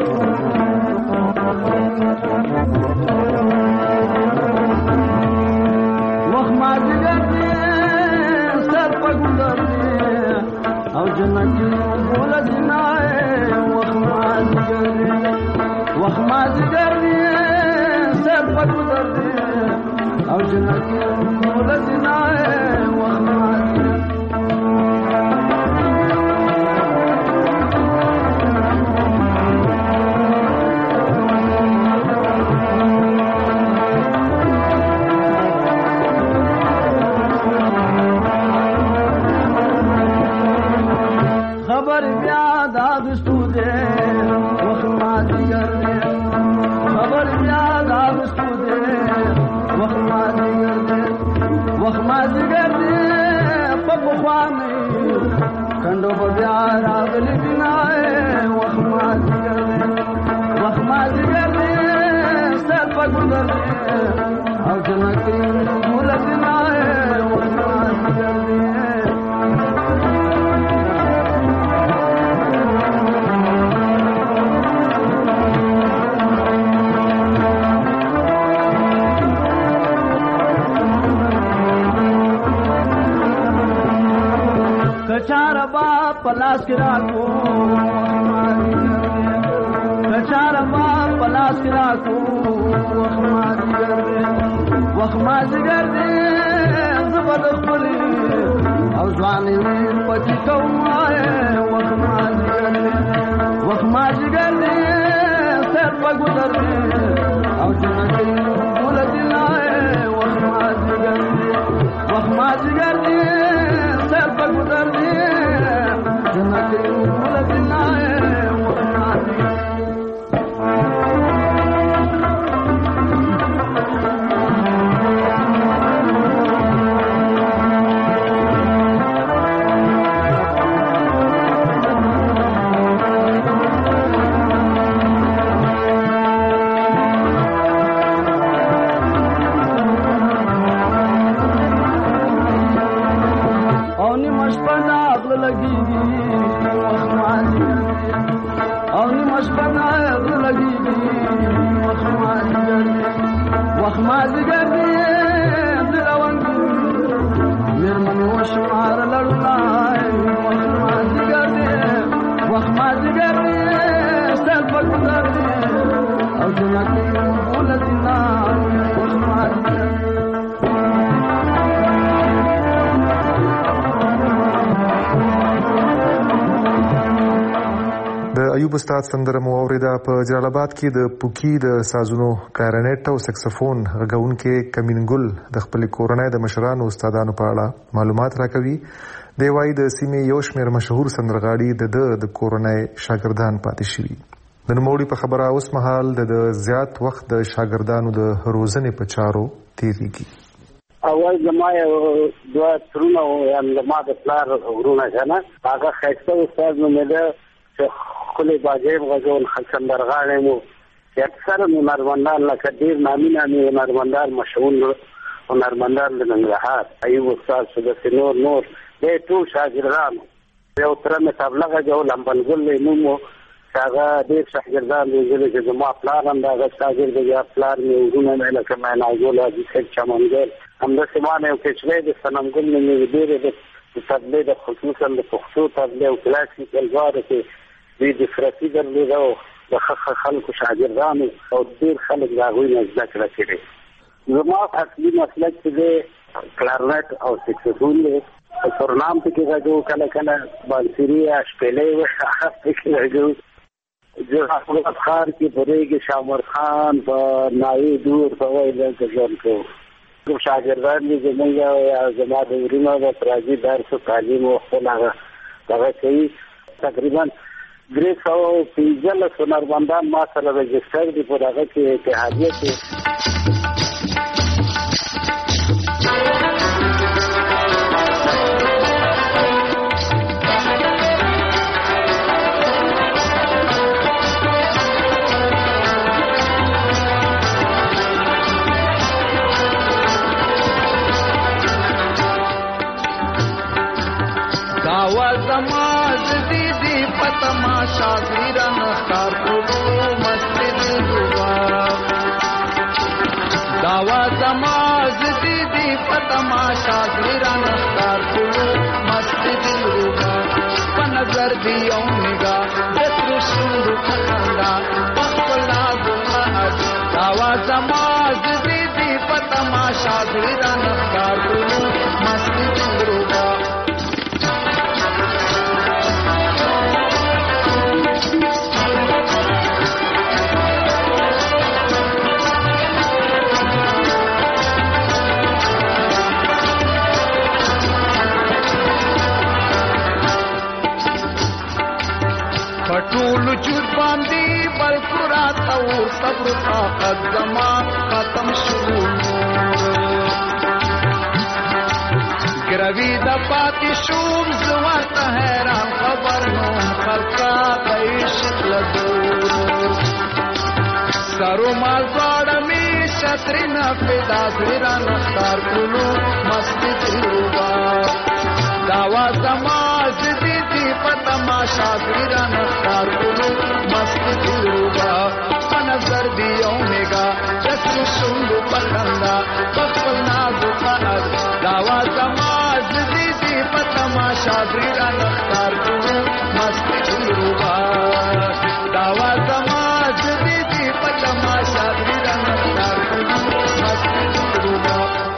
او جنتی بولا دنائے وخماز گردی وخماز گردی سر پک دردی او جنتی بولا دنائے وخماز خبر بیاد آگستو دے وخماز گردے خبر بیاد آگستو دے وخماز گردے وخماز گردے پپخوامی کنڈو بیاد آگلی بنائے وخماز گردے وخماز گردے سر پک گردے او جنکی بھول بنائے وخماز گردے कचारा बाप पलास गिरा को कचारा बाप पलास गिरा को वखमाज गर्दे वखमाज गर्दे जबर खुली और जवानी पति कौआए वखमाज مازیګر دی دلوند میرمن وشمار لړلای وخت مازیګر دی وخت مازیګر دی ستل پکړ دی او جنتی ولدنا وخت مازیګر د ایوب استاد سندره مو اوریدا په جلال آباد کې د پوکی د سازونو کارنټ او سکسفون غږونکو کمینګل د خپل کورنۍ د مشرانو استادانو په اړه معلومات راکوي. دی وايي د سیمې یو شمېر مشهور سندرغاړي د د کورنۍ شاګردان پاتې شوي. د نوموړي په خبره اوس مهال د زیات وخت د شاګردانو د روزنې په چارو تیریږي. اول زما یو دوه ترونه یم زما د پلار ورونه کنه هغه ښایسته استاد نومېده خلی باجیب غزون خلصندرغاړی مو چې اکثر هنرمندان لکه ډېر نامي نامي هنرمندان مشهور هنرمندان د ننګرهار ایوب استاد سدسي نور نور دی ټول شاګردانو یو تره مې طبله غږول امبلګل دی نوم و چې هغه ډېر شاګردان روزلي چې زما پلار هم د هغه شاګرد دی یا پلار مې ورونه مې لکه معناګل حاجي صاحب چمنګل همداسې ما نه یو کچری د صنمګل مې مې ډېرې د طبلې د خصوصا د پښتو طبلې او کلاسیک الفاظو کې دوی د فرسي درلوده او د خلکو شاګردانو او ډېر خلک د هغوی نه زده کړه کړې. زما اصلي مسلک چې دی کلارنټ او سکسفون دی. په سورنام پکې غږو کله کله بانسري یا شپېلۍ هغه پکې غږو. جوړ ښار کې پرېږي شامر خان په نایي دور په وایي دلته ژوند کوو. کوم شاګردان دي زموږ یا زما د ورونو د پراجي درس او تعلیم او خپل هغه هغه کوي. تقریبا درې سوه پنځلس هنرمندان ما سره رجسټر دي په هغه کې اتحادیه کې. شاگردان اختار کلو مسجد روبا دعوی زماز دیدی فتما شاگردان اختار کلو مسجد روبا پنظر دیو نگاه جسر شنگو پخندا پخلا دماز دعوی زماز دیدی فتما شاگردان اختار کلو مسجد روبا پټول چور باندې بل قرات او صبر طاقت زمان ختم شو ګروي د پاتې شوم زوات حیران خبر نو خلقا پېښ لګو سرو مال غاړه می شترنا پیدا زران اختار کولو مسجد روبا داوا زماز دي دي پتما شاگردان اختار کولو مسجد روبا نظر دیو نگا جسر شنگو پخندا بخبل نازو خاند داوا زماز دي دي پتما شاگردان اختار کولو مسجد روبا داوا زماز دي دي پتما شاگردان اختار کولو مسجد روبا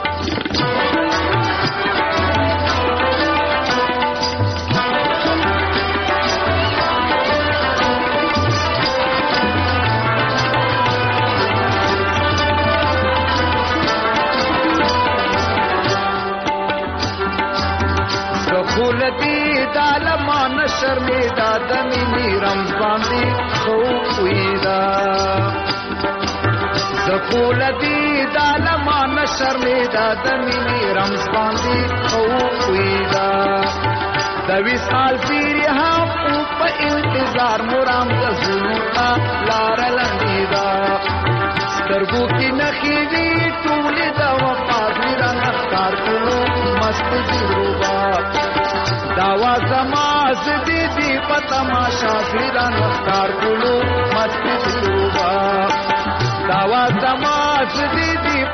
خولتی دالمان شرمیدا دمینی رمضاندی خویدا خولتی دالمان شرمیدا دمینی رمضاندی خویدا دوی سال پیری هم په انتظار مرام دزونتا لار لندیدا سترګو کې نخې وی ټول دا وفاداران اختار کړو مست جوړوا داوا زماز دي دي پتما شاگردان اختار کړو مست جوړوا داوا زماز دي دي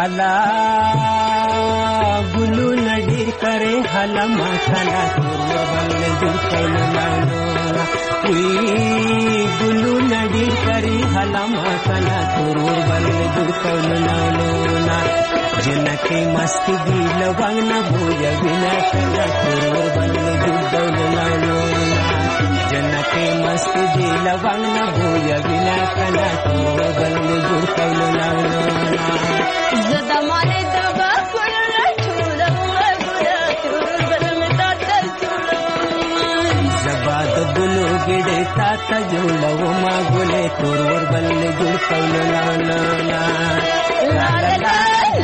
अला गुलू नडी करे हलमा सना तोर बल दिल कौल लालो गुलू नडी करे हलमा सना तोर बल दिल कौल लालो ना जनके मस्ती दिल वंगना भूय बिना सना तोर बल दिल कौल लालो जनके मस्ती दिल वंगना भूय बिना सना तोर बल दिल कौल लालो जदमाने दबा कुल लठूल गुला तोर बल में ताता जबाद गुलो गिड़े ताता जोला वो मा गुले तोर बल गुल कौल लालो ला ला ला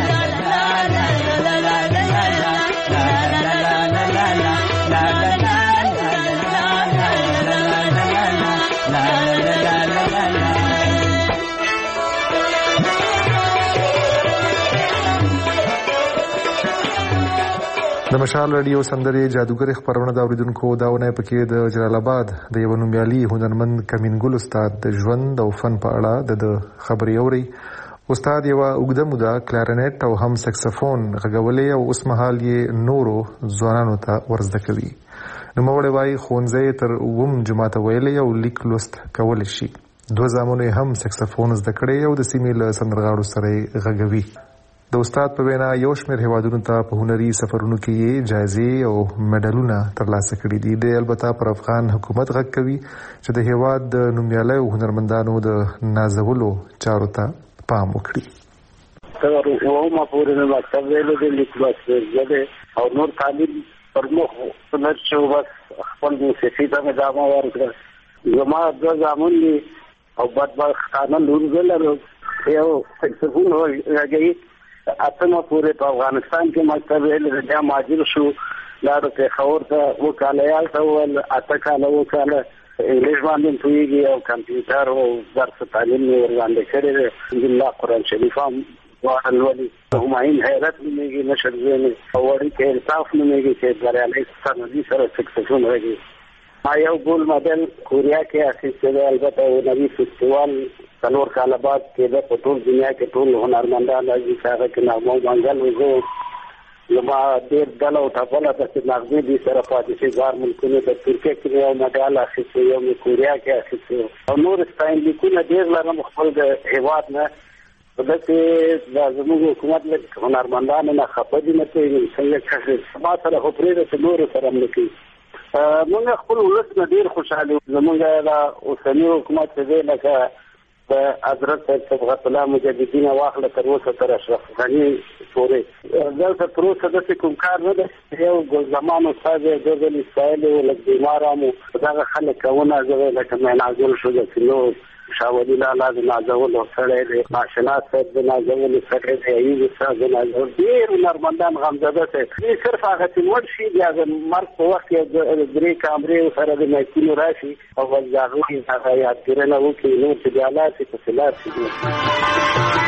د مشال رادیو سندرې جادوګر خبرونه دا اوریدونکو داونه پکې د جلال آباد د یو نومیالي هنرمند کمینګل استاد د ژوند او فن په اړه د خبري اوري. استاد یو اوږده موده کلارینټ او هم سکسفون غږولې او اوس مهال یې نورو ځوانانو ته ورزده کوي. نوموړی وايي ښوونځی تر اووم جماعته ویلی او لیک لوست کولی شي. دوه زامنو یې هم سکسفون زده کړی او د سیمې له سندرغاړو سره یې غږوي. د استاد په وینا یو شمېر هیوادونو ته په هنري سفرونو کې یې جایزې او میډالونه ترلاسه کړي دي. دی البته پر افغان حکومت غږ کوي چې د هیواد د نومیالیو هنرمندانو د نازولو چارو ته پام وکړي. تر اومه پورې مې مکتب ویلو دی، لیک لوست دی او نور تعلیم پر مخ سنت شو. بس خپل موسیقي ته مې ادامه ورکړه. زما دوه زامن دي او بدبختانه لور زه لرم. یو سکسفون غږوي. اتمه پورې په افغانستان کې مکتب ویل بیا مهاجر شو، لاړو پېښور ته اووه کاله یال ته وویل، اته کاله اووه کاله انګلیش باندې پوهېږي او کمپیوټر او درس تعلیم مې ورباندې کړی دی. الحمدلله قرآن شریف هم دواړه لولي. همایون حیرت نومېږي مشر زوی مې او وړوکی الطاف نومېږي چې بریالی سندي سره سکسفون غږي. ما یو ګول مډل کوریا کې اخیستی دی. البته هنري فستیوال څلور کاله بعد کېده. په ټول دنیا کې ټول هنرمندان راځي چې هغه کې نغمه منګل وزه زما ډېر ډله او ټپله ده چې نغمې دې سره پاتې شي. بار ملکونو ته ترکیه کې مې یو مډال اخیستی، یو مې کوریا کې اخیستی او نور ستاینلیکونه ډېر لرم خپل د هېواد نه. په داسې دا زموږ حکومت لږ هنرمندانو نه خفه دي، نه پوهېږم څنګه کړي. ما سره خو پرېږده چې نورو سره هم نه کوي. موږ خپل ولس نه ډېر خوشحال یو. زموږ دا اوسني حکومت چې دی لکه د حضرت صاحب صبغت الله مجددین واخله تر اوسه تر اشرف غني پورې دلته تر اوسه داسې کوم کار نه دی. یو ګلزمان استاد یې دوه ځلې ستایلی و، لږ بیماره هم و. دغه خلک ونازوی لکه میناګل شو د سینو، شاه ولی لالا د نازولو سړی دی، ناشناس صاحب د نازولو سړی دی، ایوب استاد د نازولو. ډېر هنرمندان غمزده صاحب دې صرف هغه چې لوړ شي بیا د مرګ په وخت کې درې کامرې سره د مایکونو راشي او بس د هغوی هغه یادګیرنه وکړي. نور چې بیا لاړ شي پسې لاړ شي.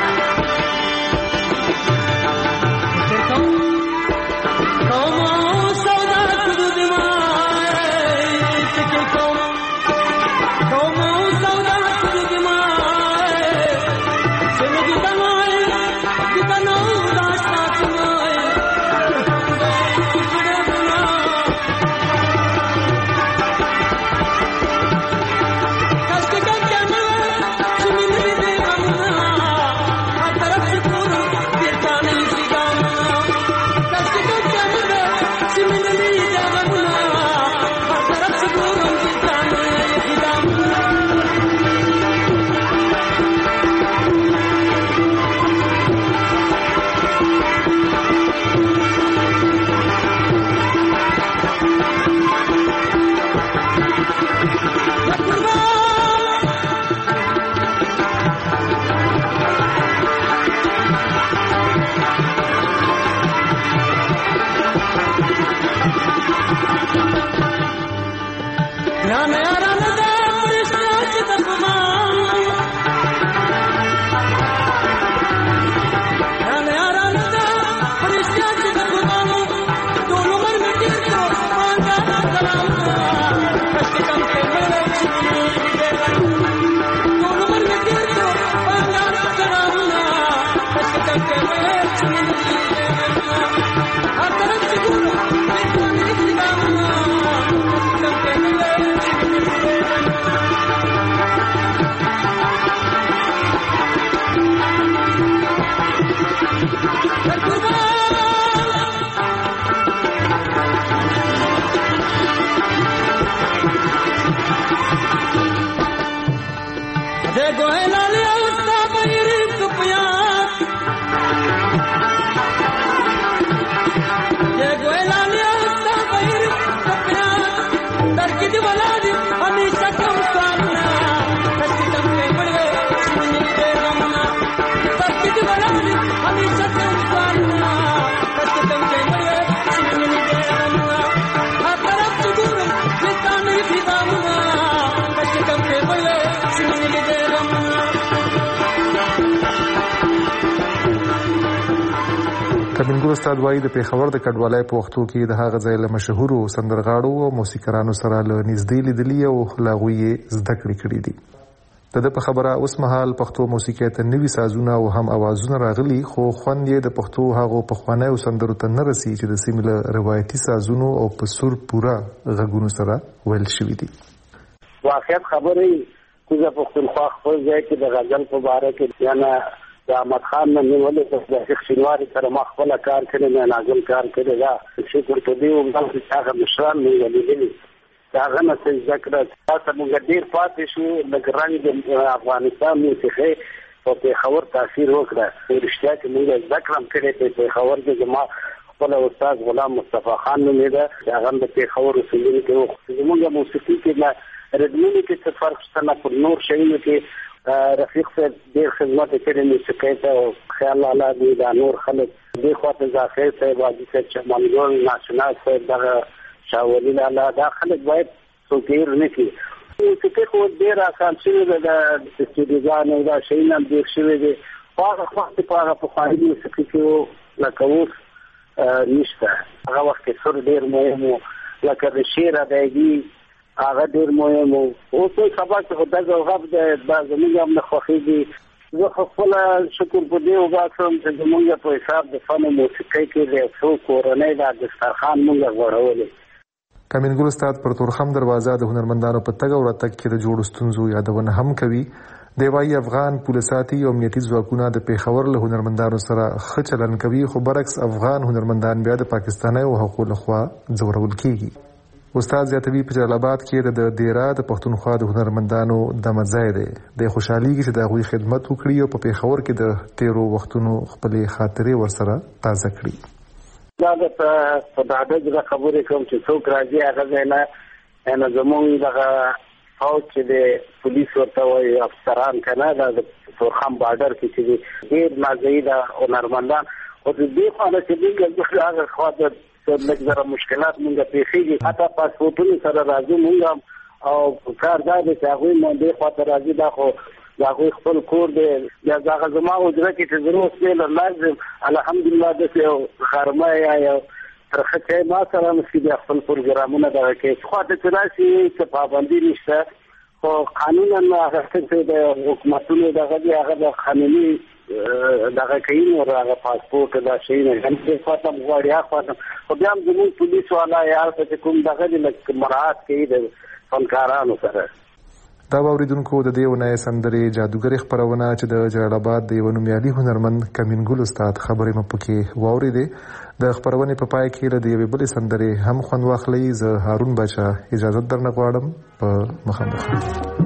کمنګو استاد وایي د پیښور د کډوالۍ په وختو کې د هغه ځای له مشهورو سندرغاړو او موسیقارانو سره له نږدې لیدلي او له هغوی یې زده کړې کړي دي. د ده په خبره اوس مهال پښتو موسیقۍ ته نوي سازونه او هم اوازونه راغلي، خو خوند یې د پښتو هغو پخوانیو سندرو ته نه رسي چې د سیمې له روایتي سازونو او په سور پوره غږونو سره ویل شوي دي. واقعیت خبرې کوزه پښتونخوا خپل ځای کې د غزل په باره کې یا نه د احمد خان نه نیولې د شیخ شینواري سره ما خپله کار کړی نه ناظم کار کړی دا شکر ته دی ومداسې چې هغه مشران مونږ لیدلي د هغه نه څه زده کړه تاسو مونږ ډېر پاتې شو لږ رنګ د افغانستان موسیقۍ په پېښور تاثیر وکړه رښتیا چې مونږ زده کړه هم کړې په پېښور کې زما خپله استاد غلام مصطفی خان نومېده چې هغه هم د پېښور اوسېدونکی و. زمونږ موسیقي کې نه ردمونو کې څه فرق شته نه پر نور شیونو کې رفیق صاحب ډېر خدمت کړی موسیقۍ ته او خیال الله دې دا نور خلک دې خواته ظاهر صاحب حاجي صاحب چمنګل ناشناس صاحب دغه شاه ولی الله دا خلک باید څوک هېر نه کړي. موسیقي خو ډېر اسان شوې ده د استودیوګانو دا شیونه هم ډېر شوي دي خو هغه وخت په هغه پخواني موسیقي کې لکه اوس نشته. هغه وخت کې سر ډېر مهم و لکه د شعر ادایګي هغه ډېر مهم و. اوس سبا چې خو دغه غږ د دا زموږ هم نه خوښېږي. زه خو خپله شکر په دې وباسم چې زموږ په حساب د فن موسیقۍ کې د څو کورنۍ دا دسترخوان موږ غوړولی. کمنګل استاد پر تورخم دروازه د هنرمندانو په تګ او راتګ کې د جوړو ستونزو یادونه هم کوي. دی وایي افغان پولیساتي او امنیتي ځواکونه د پیښور له هنرمندانو سره ښه چلند کوي، خو برعکس افغان هنرمندان بیا د پاکستانیو حقوقو لخوا ځورول کیږي. استاد زیاتوي په جلال آباد کې د دیرا د پښتونخوا د هنرمندانو دمه ځای دی. د خوشحالي چې د هغوی خدمت وکړي او په پیښور کې د تیرو وختونو خپلې خاطرې ورسره تازه کړي. دا د په ډاډه زړه خبرې کوم چې څوک راځي هغه ځای نه نه زموږ دغه فوج چې د پولیس ورته وایي افسران که نه دا د تورخم بارډر کې چې دي ډېر نازوي دا هنرمندان خو د دې خوا نه چې موږ هغه خوا د لږ ذره مشکلات مونږ پیښېږي حتی پاسپورټونو سره راځو مونږ او کار دا دی چې هغوی مو دې خواته راځي دا خو د هغوی خپل کور دی بیا دغه زما حجره کې چې زه اوس بېله لاړ ځم الحمدلله داسې یو غرمه یا یو ترخه چای ما سره نشي بیا خپل پروګرامونه دغه کوي خواته چې راشي څه پابندي نشته خو قانونا هغه څه د حکومتونو دغه دی هغه د قانوني دغه کوي نو هغه پاسپورټ دا شي نه هم څه خاطر غواړي خاطر خو بیا هم زموږ پولیس والا یا چې کوم دغه د مراعات کوي د فنکارانو سره. دا اوریدونکو د دې ونې سندرې جادوګر خبرونه چې د جلال آباد د یو نومیالي هنرمند کمنګل استاد خبرې مپکې واورېدې. د خبرونې په پای کې د یوې بلې سندرې هم خوند واخلئ. زه هارون باچا اجازه درنه غواړم په مخامخ.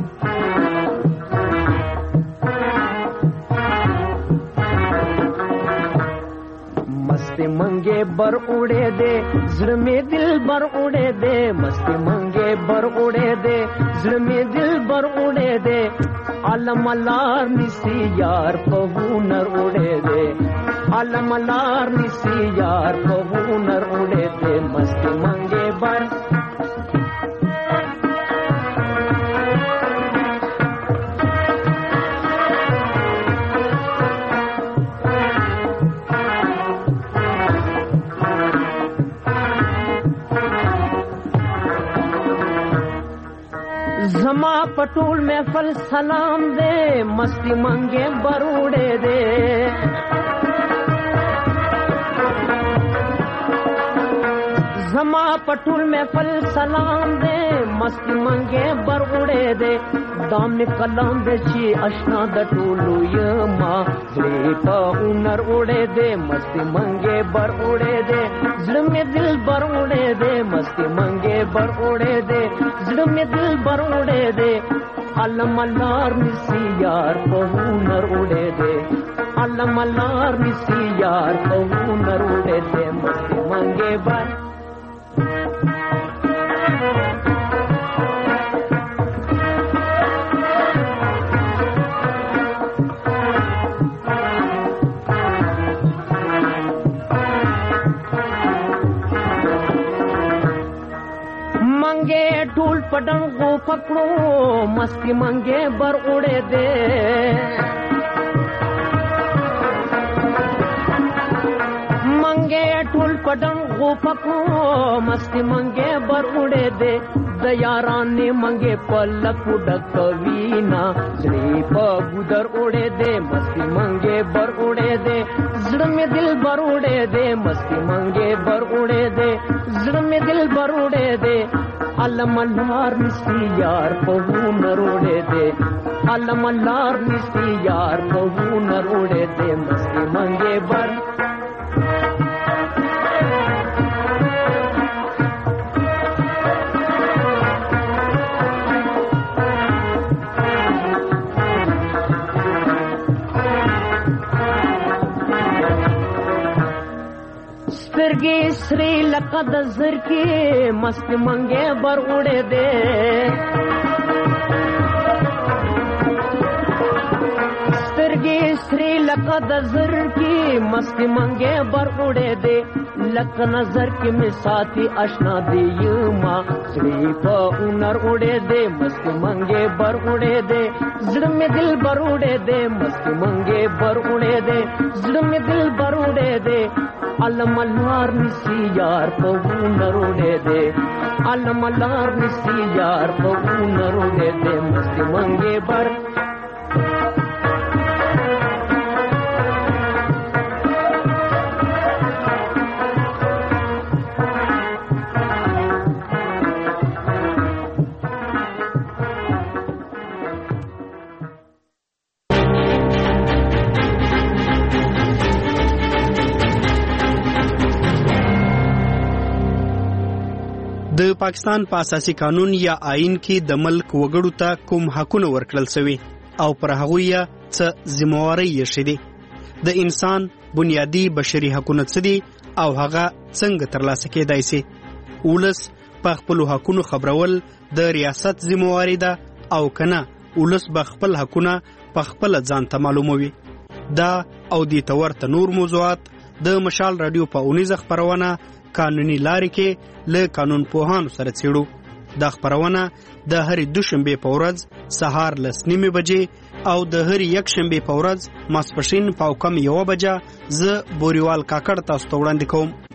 मस्ती मंगे बर उड़े दे ज़िर में दिल बर उड़े दे मस्ती मंगे बर उड़े दे ज़िर में दिल बर उड़े दे आलम अलार निसी यार पहुनर उड़े दे आलम अलार निसी यार पहुनर उड़े दे मस्ती मंगे बर जमा पटोल महफल सलाम दे मस्ती मंगे बरूड़े दे जमा पटोल महफल सलाम दे मस्ती मंगे बरूड़े दे दाम कलाम दे ची अशना द टोलू यमा जले पा उनर उड़े दे मस्ती मंगे बर उड़े दे ज़िल में दिल बर उड़े दे मस्ती मंगे बर उड़े दे ज़िल में दिल बर उड़े दे अलम अलार निसी यार पहुनर उड़े दे अलम अलार निसी यार पहुनर उड़े दे मस्ती मंगे बर پکړو مستی منګه بر اڑے دے منګه ټول پډنګ غو پکړو مستی منګه بر اڑے دے د یارانې منګه پلک ډکوینا زړی په ګودر اڑے دے مستی منګه بر اڑے دے زړه می دل بر اڑے دے مستی منګه بر اڑے دے زړه می دل بر اڑے دے علم لار نسی یار په نروڑے دے علم لار نسی یار په نروڑے دے مستی منګه بر سترګې سری لکه د زر کې مست منګه بر اڑے دے سترګې سری لکه د زر کې مست منګه بر اڑے دے لک نظر کې می ساتي آشنا دی ما سری په اونر اڑے دے مست منګه بر اڑے دے زړه می دل بر اڑے دے مست منګه بر اڑے دے زړه می دل بر اڑے دے علم لار نسی یار په نروڑے دے علم لار نسی یار په نروڑے دے مست منګه بر د پاکستان په اساسي قانون یا آئین کې د ملک وګړو ته کوم حقونه ورکړل شوی او پر هغه یې څه ذمہواری یې شېدي د انسان بنیادی بشري حقونه څه دي او هغه څنګه ترلاسه کېدای شي ولس په خپل حقونو خبرول د ریاست ذمہواری ده او کنه ولس به خپل حقونه په خپل ځان ته معلوموي دا او د تورته نور موضوعات د مشال رادیو په اونیزه خبرونه قانوني لارې کې له قانون پوهانو سره څېړو دا خبرونه د هرې دوشنبې په ورځ سهار لس نیمې بجې او د هرې یکشنبې په ورځ ماسپښین په کم یوه بجه زه بوریوال کاکړ تاسو ته وړاندې کوم